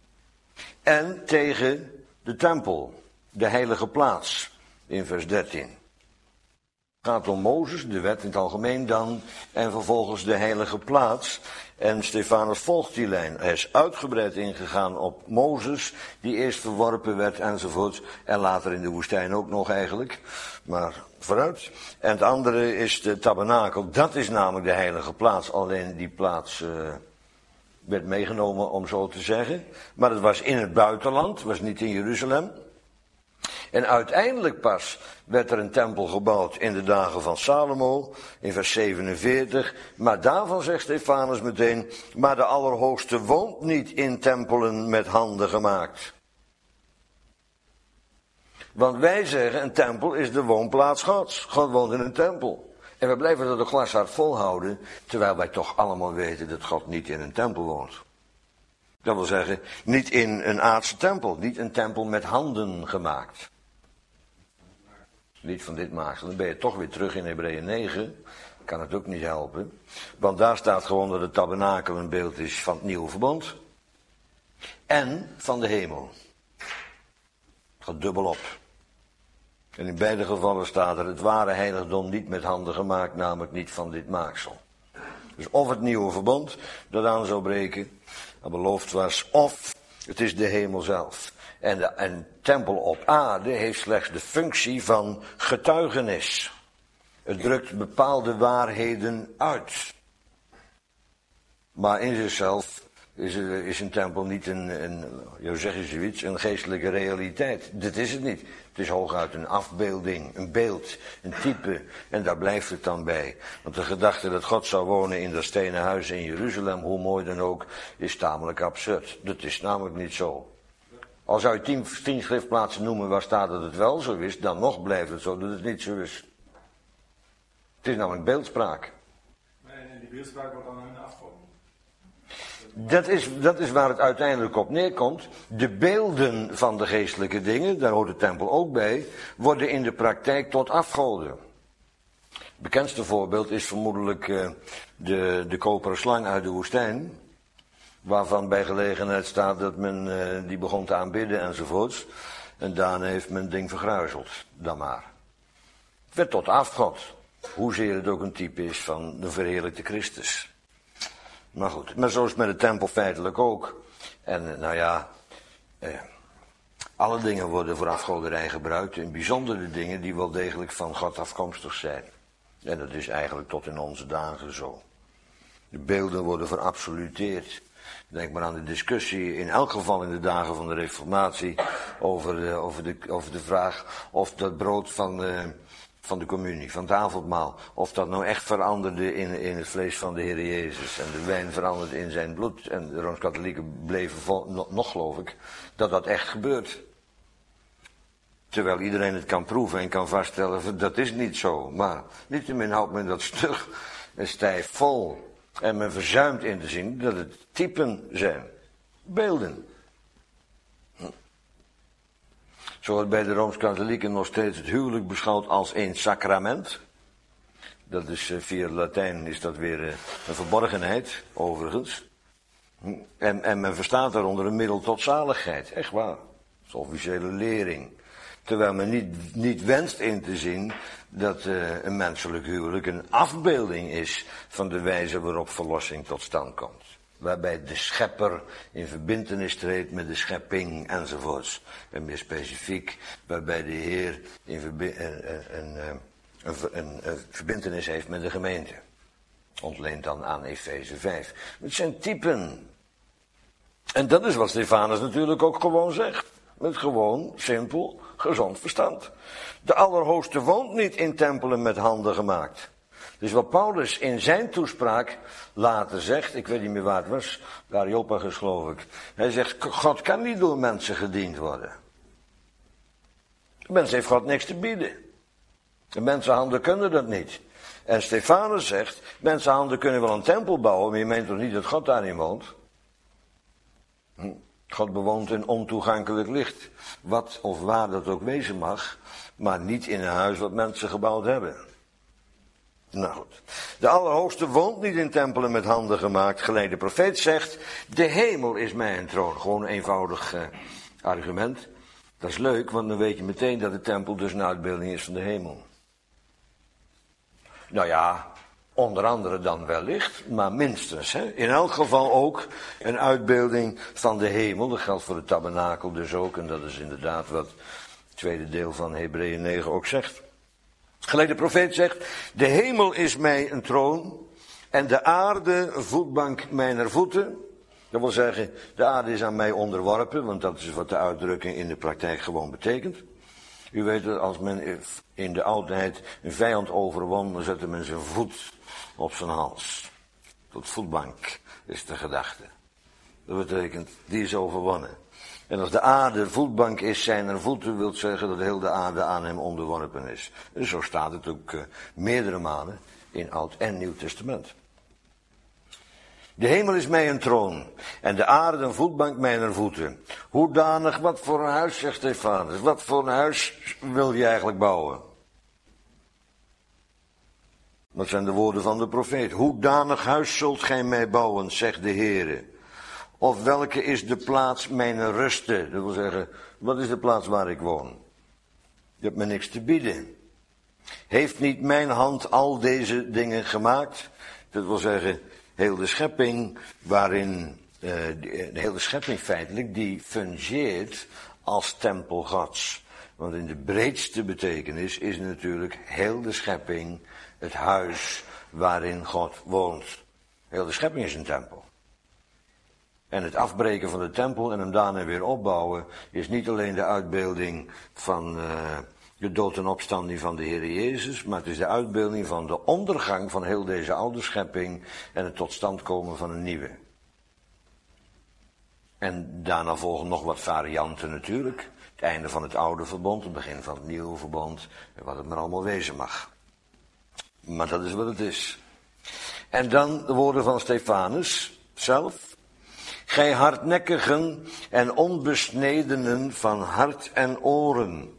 en tegen de tempel, de heilige plaats, in vers dertien. Het gaat om Mozes, de wet in het algemeen dan, en vervolgens de heilige plaats. En Stefanus volgt die lijn. Hij is uitgebreid ingegaan op Mozes, die eerst verworpen werd enzovoort. En later in de woestijn ook nog eigenlijk. Maar vooruit. En het andere is de tabernakel. Dat is namelijk de heilige plaats. Alleen die plaats uh, werd meegenomen, om zo te zeggen. Maar het was in het buitenland, het was niet in Jeruzalem. En uiteindelijk pas werd er een tempel gebouwd in de dagen van Salomo, in vers zevenenveertig. Maar daarvan zegt Stefanus meteen, maar de Allerhoogste woont niet in tempelen met handen gemaakt. Want wij zeggen, een tempel is de woonplaats Gods. God woont in een tempel. En we blijven dat ook glashard volhouden, terwijl wij toch allemaal weten dat God niet in een tempel woont. Dat wil zeggen, niet in een aardse tempel, niet een tempel met handen gemaakt. Niet van dit maaksel, dan ben je toch weer terug in Hebreeën negen. Kan het ook niet helpen. Want daar staat gewoon dat het tabernakel een beeld is van het nieuwe verbond. En van de hemel. Het gaat dubbel op. En in beide gevallen staat er het ware heiligdom niet met handen gemaakt, namelijk niet van dit maaksel. Dus of het nieuwe verbond dat aan zou breken, dat beloofd was, of het is de hemel zelf. En de, een tempel op aarde heeft slechts de functie van getuigenis. Het drukt bepaalde waarheden uit. Maar in zichzelf is, is een tempel niet een, een, je zeg je zoiets, een geestelijke realiteit. Dat is het niet. Het is hooguit een afbeelding, een beeld, een type. En daar blijft het dan bij. Want de gedachte dat God zou wonen in dat stenen huis in Jeruzalem, hoe mooi dan ook, is tamelijk absurd. Dat is namelijk niet zo. Al zou je tien, tien schriftplaatsen noemen waar staat dat het wel zo is, dan nog blijft het zo dat het niet zo is. Het is namelijk beeldspraak. En die beeldspraak wordt dan hun afgod. Dat is, dat is waar het uiteindelijk op neerkomt. De beelden van de geestelijke dingen, daar hoort de tempel ook bij, worden in de praktijk tot afgoden. Het bekendste voorbeeld is vermoedelijk uh, de, de koperen slang uit de woestijn, waarvan bij gelegenheid staat dat men uh, die begon te aanbidden enzovoorts. En daarna heeft men het ding vergruizeld, dan maar. Het werd tot afgod, hoezeer het ook een type is van de verheerlijkte Christus. Maar goed, maar zo is het met de tempel feitelijk ook. En nou ja, eh, alle dingen worden voor afgoderij gebruikt. In bijzonder de dingen die wel degelijk van God afkomstig zijn. En dat is eigenlijk tot in onze dagen zo. De beelden worden verabsoluteerd. Denk maar aan de discussie, in elk geval in de dagen van de Reformatie, over de, over de, over de vraag of dat brood van de, van de communie, van het avondmaal, of dat nou echt veranderde in, in het vlees van de Heer Jezus en de wijn veranderde in zijn bloed. En de Rooms-Katholieken bleven vol, nog, nog geloof ik, dat dat echt gebeurt. Terwijl iedereen het kan proeven en kan vaststellen, dat is niet zo. Maar niettemin houdt men dat stug en stijf vol. En men verzuimt in te zien dat het typen zijn. Beelden. Hm. Zo wordt bij de Rooms-Katholieken nog steeds het huwelijk beschouwd als een sacrament. Dat is via het Latijn is dat weer een verborgenheid, overigens. Hm. En, en men verstaat daaronder een middel tot zaligheid. Echt waar. Dat is officiële lering. Terwijl men niet, niet wenst in te zien dat uh, een menselijk huwelijk een afbeelding is van de wijze waarop verlossing tot stand komt. Waarbij de schepper in verbintenis treedt met de schepping enzovoorts. En meer specifiek, waarbij de Heer in verbi- een, een, een, een, een verbintenis heeft met de gemeente. Ontleend dan aan Efeze vijf. Het zijn typen. En dat is wat Stefanus natuurlijk ook gewoon zegt. Met gewoon, simpel, gezond verstand. De Allerhoogste woont niet in tempelen met handen gemaakt. Dus wat Paulus in zijn toespraak later zegt, ik weet niet meer waar het was, de Areopagus geloof ik. Hij zegt, God kan niet door mensen gediend worden. De mens heeft God niks te bieden. De mensenhanden kunnen dat niet. En Stefanus zegt, mensenhanden kunnen wel een tempel bouwen, maar je meent toch niet dat God daarin woont? Hm. God bewoont een ontoegankelijk licht, wat of waar dat ook wezen mag, maar niet in een huis wat mensen gebouwd hebben. Nou goed, de Allerhoogste woont niet in tempelen met handen gemaakt, gelijk de profeet zegt, de hemel is mijn troon. Gewoon een eenvoudig uh, argument. Dat is leuk, want dan weet je meteen dat de tempel dus een uitbeelding is van de hemel. Nou ja, onder andere dan wellicht, maar minstens. Hè? In elk geval ook een uitbeelding van de hemel. Dat geldt voor de tabernakel dus ook. En dat is inderdaad wat het tweede deel van Hebreeën negen ook zegt. Gelijk de profeet zegt, de hemel is mij een troon en de aarde een voetbank mijner voeten. Dat wil zeggen, de aarde is aan mij onderworpen, want dat is wat de uitdrukking in de praktijk gewoon betekent. U weet dat als men in de oudheid een vijand overwon, dan zette men zijn voet op zijn hals. Tot voetbank is de gedachte. Dat betekent, die is overwonnen. En als de aarde voetbank is, zijn er voeten, wil zeggen dat heel de aarde aan hem onderworpen is. En zo staat het ook uh, meerdere malen in Oud en Nieuw Testament. De hemel is mij een troon en de aarde een voetbank mijner voeten. Hoedanig, wat voor een huis, zegt Stefanus, wat voor een huis wil je eigenlijk bouwen? Dat zijn de woorden van de profeet. Hoedanig huis zult gij mij bouwen, zegt de Heere. Of welke is de plaats mijner rusten? Dat wil zeggen, wat is de plaats waar ik woon? Je hebt me niks te bieden. Heeft niet mijn hand al deze dingen gemaakt? Dat wil zeggen, heel de schepping waarin de hele schepping feitelijk, die fungeert als tempel Gods. Want in de breedste betekenis is natuurlijk heel de schepping het huis waarin God woont. Heel de schepping is een tempel. En het afbreken van de tempel en hem daarna weer opbouwen is niet alleen de uitbeelding van uh, de dood en opstanding van de Heer Jezus, maar het is de uitbeelding van de ondergang van heel deze oude schepping en het tot stand komen van een nieuwe. En daarna volgen nog wat varianten natuurlijk. Het einde van het oude verbond, het begin van het nieuwe verbond, en wat het maar allemaal wezen mag. Maar dat is wat het is. En dan de woorden van Stefanus zelf. Gij hardnekkigen en onbesnedenen van hart en oren.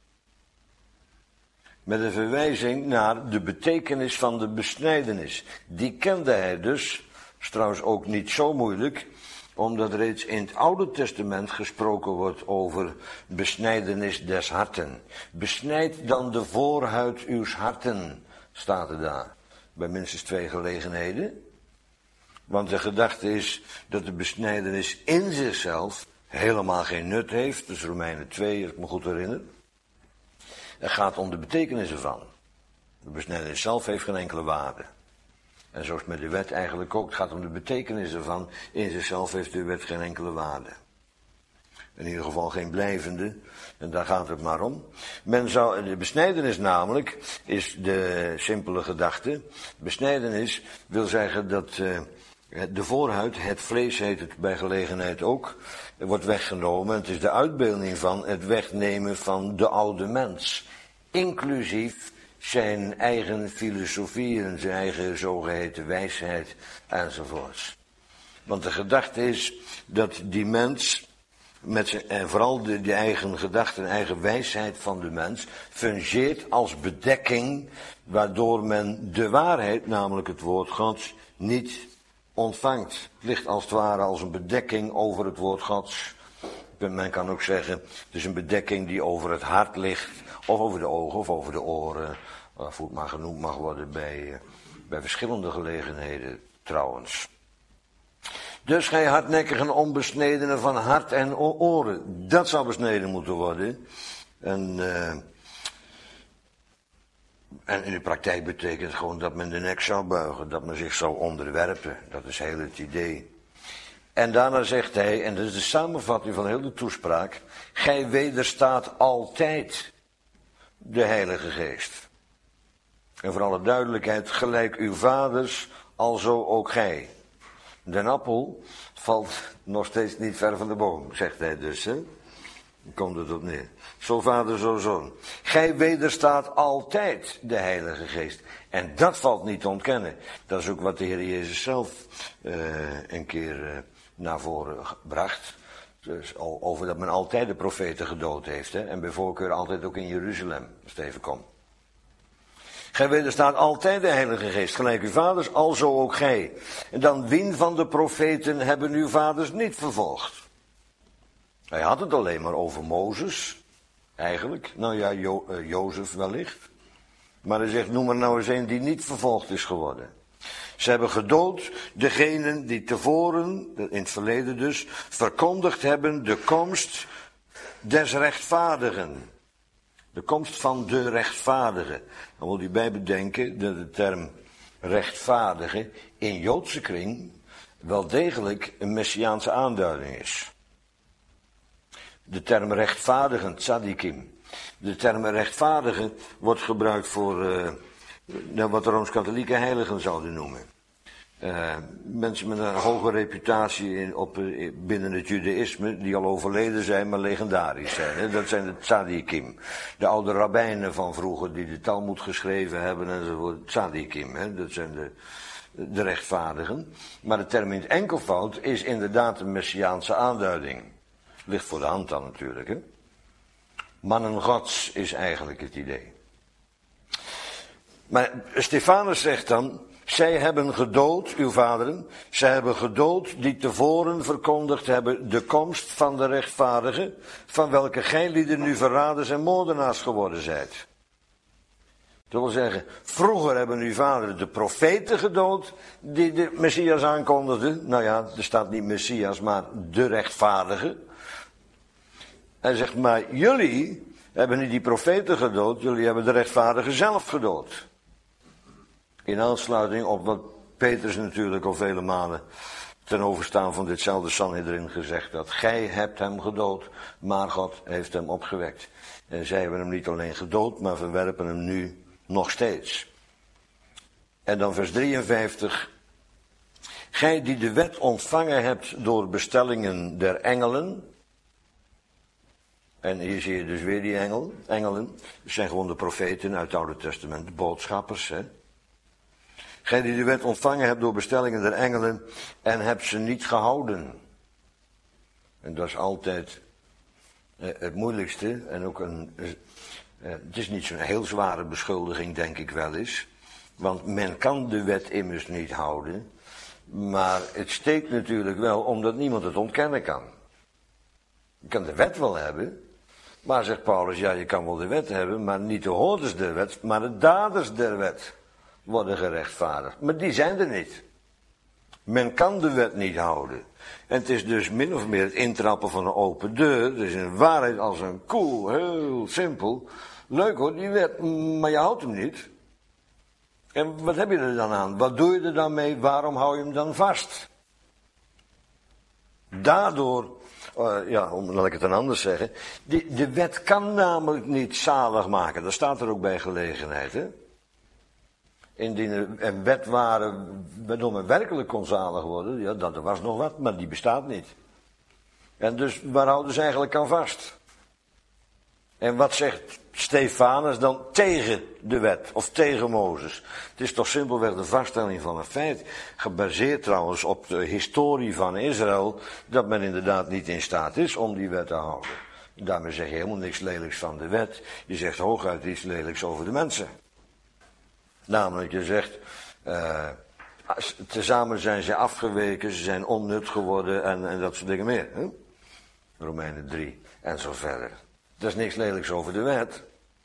Met een verwijzing naar de betekenis van de besnijdenis. Die kende hij dus, is trouwens ook niet zo moeilijk, omdat reeds in het Oude Testament gesproken wordt over besnijdenis des harten. Besnijd dan de voorhuid uws harten, staat er daar. Bij minstens twee gelegenheden. Want de gedachte is dat de besnijdenis in zichzelf helemaal geen nut heeft. Dus Romeinen twee, als ik me goed herinner. Het gaat om de betekenis ervan. De besnijdenis zelf heeft geen enkele waarde. En zoals met de wet eigenlijk ook. Het gaat om de betekenis ervan. In zichzelf heeft de wet geen enkele waarde. In ieder geval geen blijvende. En daar gaat het maar om. Men zou, de besnijdenis namelijk is de simpele gedachte. Besnijdenis wil zeggen dat uh, de voorhuid, het vlees heet het bij gelegenheid ook, wordt weggenomen. Het is de uitbeelding van het wegnemen van de oude mens. Inclusief zijn eigen filosofieën, zijn eigen zogeheten wijsheid enzovoorts. Want de gedachte is dat die mens, met zijn, en vooral de, de eigen gedachten en eigen wijsheid van de mens, fungeert als bedekking waardoor men de waarheid, namelijk het woord Gods, niet ontvangt. Het ligt als het ware als een bedekking over het woord Gods. Men kan ook zeggen, het is een bedekking die over het hart ligt, of over de ogen, of over de oren, of hoe het maar genoemd mag worden bij, bij verschillende gelegenheden trouwens. Dus gij hardnekkigen onbesnedenen van hart en oren, dat zou besneden moeten worden. En, uh, en in de praktijk betekent het gewoon dat men de nek zou buigen, dat men zich zou onderwerpen. Dat is heel het idee. En daarna zegt hij, en dat is de samenvatting van heel de toespraak, gij wederstaat altijd de Heilige Geest. En voor alle duidelijkheid, gelijk uw vaders, alzo ook gij. Den appel valt nog steeds niet ver van de boom, zegt hij dus, hè. Dan komt het op neer. Zo vader, zo zoon. Gij wederstaat altijd de Heilige Geest. En dat valt niet te ontkennen. Dat is ook wat de Heer Jezus zelf uh, een keer uh, naar voren bracht. Dus over dat men altijd de profeten gedood heeft, hè. En bij voorkeur altijd ook in Jeruzalem, als het even komt. Gij wederstaat altijd de Heilige Geest, gelijk uw vaders, alzo ook gij. En dan wien van de profeten hebben uw vaders niet vervolgd? Hij had het alleen maar over Mozes, eigenlijk. Nou ja, jo- uh, Jozef wellicht. Maar hij zegt, noem er nou eens een die niet vervolgd is geworden. Ze hebben gedood degenen die tevoren, in het verleden dus, verkondigd hebben de komst des rechtvaardigen. De komst van de rechtvaardige. Dan moet u bij bedenken dat de term rechtvaardige in Joodse kring wel degelijk een messiaanse aanduiding is. De term rechtvaardigen, tzadikim. De term rechtvaardige wordt gebruikt voor uh, wat de Rooms-Katholieke heiligen zouden noemen. Uh, mensen met een hoge reputatie in, op, uh, binnen het judaïsme, die al overleden zijn, maar legendarisch zijn. Hè? Dat zijn de tzadikim. De oude rabbijnen van vroeger die de Talmud geschreven hebben enzovoort. Tzadikim, hè? Dat zijn de, de rechtvaardigen. Maar de term in het enkelvoud is inderdaad een messiaanse aanduiding. Ligt voor de hand dan natuurlijk. Hè? Mannen Gods is eigenlijk het idee. Maar Stefanus zegt dan, zij hebben gedood, uw vaderen, zij hebben gedood die tevoren verkondigd hebben de komst van de rechtvaardige, van welke gij lieden nu verraders en moordenaars geworden zijt. Dat wil zeggen, vroeger hebben uw vaderen de profeten gedood die de Messias aankondigden. Nou ja, er staat niet Messias, maar de rechtvaardige. Hij zegt, maar jullie hebben niet die profeten gedood, jullie hebben de rechtvaardige zelf gedood. In aansluiting op wat Petrus natuurlijk al vele malen ten overstaan van ditzelfde Sanhedrin gezegd had. Gij hebt hem gedood, maar God heeft hem opgewekt. En zij hebben hem niet alleen gedood, maar verwerpen hem nu nog steeds. En dan vers drieënvijftig. Gij die de wet ontvangen hebt door bestellingen der engelen. En hier zie je dus weer die engel, engelen. Dat zijn gewoon de profeten uit het Oude Testament, de boodschappers. Hè? Gij die de wet ontvangen hebt door bestellingen der engelen en hebt ze niet gehouden. En dat is altijd eh, het moeilijkste en ook een... Eh, het is niet zo'n heel zware beschuldiging, denk ik wel eens. Want men kan de wet immers niet houden. Maar het steekt natuurlijk wel omdat niemand het ontkennen kan. Je kan de wet wel hebben. Maar zegt Paulus, ja, je kan wel de wet hebben, maar niet de hoorders der wet, maar de daders der wet worden gerechtvaardigd. Maar die zijn er niet. Men kan de wet niet houden. En het is dus min of meer het intrappen van een open deur. Het is in waarheid als een koe, heel simpel. Leuk hoor, die wet, maar je houdt hem niet. En wat heb je er dan aan? Wat doe je er dan mee? Waarom hou je hem dan vast? Daardoor, uh, ja, om, laat ik het dan anders zeggen. Die, de wet kan namelijk niet zalig maken. Dat staat er ook bij gelegenheid, hè. Indien er een wet waren waardoor men werkelijk kon zalig worden, ja, dat er was nog wat, maar die bestaat niet. En dus waar houden ze eigenlijk aan vast? En wat zegt Stefanus dan tegen de wet of tegen Mozes? Het is toch simpelweg de vaststelling van een feit, gebaseerd trouwens op de historie van Israël, dat men inderdaad niet in staat is om die wet te houden. Daarmee zeg je helemaal niks lelijks van de wet, je zegt hooguit iets lelijks over de mensen. Namelijk, je zegt, uh, tezamen zijn ze afgeweken, ze zijn onnut geworden en, en dat soort dingen meer. Hè? Romeinen drie en zo verder. Er is niks lelijks over de wet.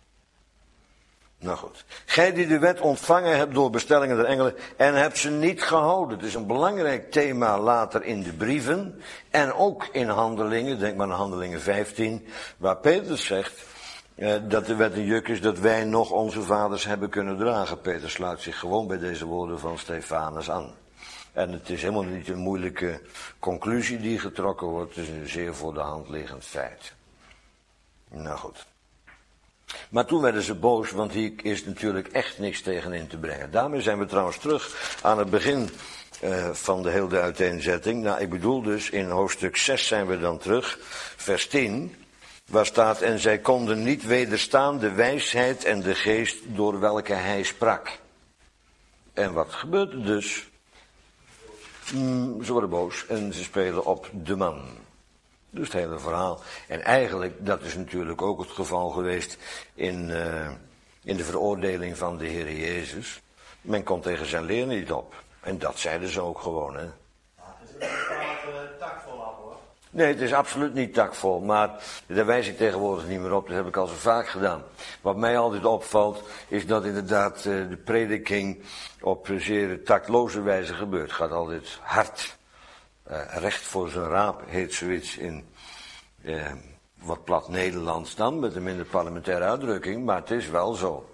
Nou goed. Gij die de wet ontvangen hebt door bestellingen der engelen en hebt ze niet gehouden. Het is een belangrijk thema later in de brieven en ook in Handelingen, denk maar aan Handelingen vijftien, waar Petrus zegt uh, dat de wet een juk is dat wij nog onze vaders hebben kunnen dragen. Petrus sluit zich gewoon bij deze woorden van Stefanus aan. En het is helemaal niet een moeilijke conclusie die getrokken wordt, het is een zeer voor de hand liggend feit. Nou goed. Maar toen werden ze boos, want hier is natuurlijk echt niks tegen in te brengen. Daarmee zijn we trouwens terug aan het begin uh, van de hele uiteenzetting. Nou, ik bedoel dus, in hoofdstuk zes zijn we dan terug, vers tien, waar staat, en zij konden niet wederstaan de wijsheid en de geest door welke hij sprak. En wat gebeurde dus? Mm, ze worden boos en ze spelen op de man. Dus het hele verhaal. En eigenlijk, dat is natuurlijk ook het geval geweest in, uh, in de veroordeling van de Heer Jezus. Men kon tegen zijn leer niet op. En dat zeiden ze ook gewoon, hè. Ja, het is een bepaalde takvol af, hoor. Nee, het is absoluut niet takvol, maar daar wijs ik tegenwoordig niet meer op. Dat heb ik al zo vaak gedaan. Wat mij altijd opvalt, is dat inderdaad uh, de prediking op zeer tactloze wijze gebeurt. Het gaat altijd hard. Uh, recht voor zijn raap heet zoiets in uh, wat plat Nederlands dan, met een minder parlementaire uitdrukking, maar het is wel zo.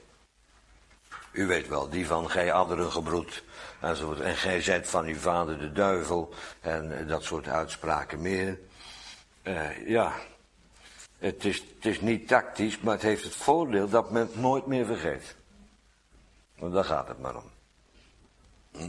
U weet wel, die van gij adderen gebroed, enzovoort, en gij zijt van uw vader de duivel, en uh, dat soort uitspraken meer. Uh, ja, het is, het is niet tactisch, maar het heeft het voordeel dat men het nooit meer vergeet. Want daar gaat het maar om. Hm.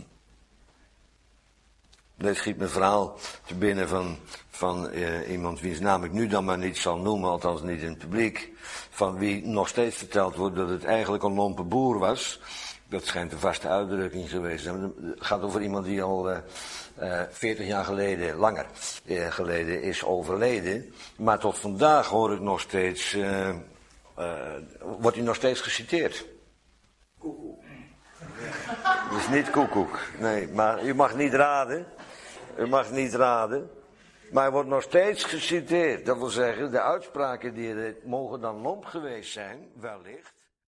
Dit schiet me een verhaal te binnen van, van uh, iemand wiens naam ik nu dan maar niet zal noemen, althans niet in het publiek, van wie nog steeds verteld wordt dat het eigenlijk een lompe boer was. Dat schijnt een vaste uitdrukking geweest. Het gaat over iemand die al uh, uh, veertig jaar geleden, langer uh, geleden is overleden. Maar tot vandaag hoor ik nog steeds, uh, uh, wordt hij nog steeds geciteerd. Koekoek. Het is niet koekoek, nee, maar u mag niet raden. U mag niet raden. Maar hij wordt nog steeds geciteerd. Dat wil zeggen, de uitspraken die er mogen dan lomp geweest zijn, wellicht.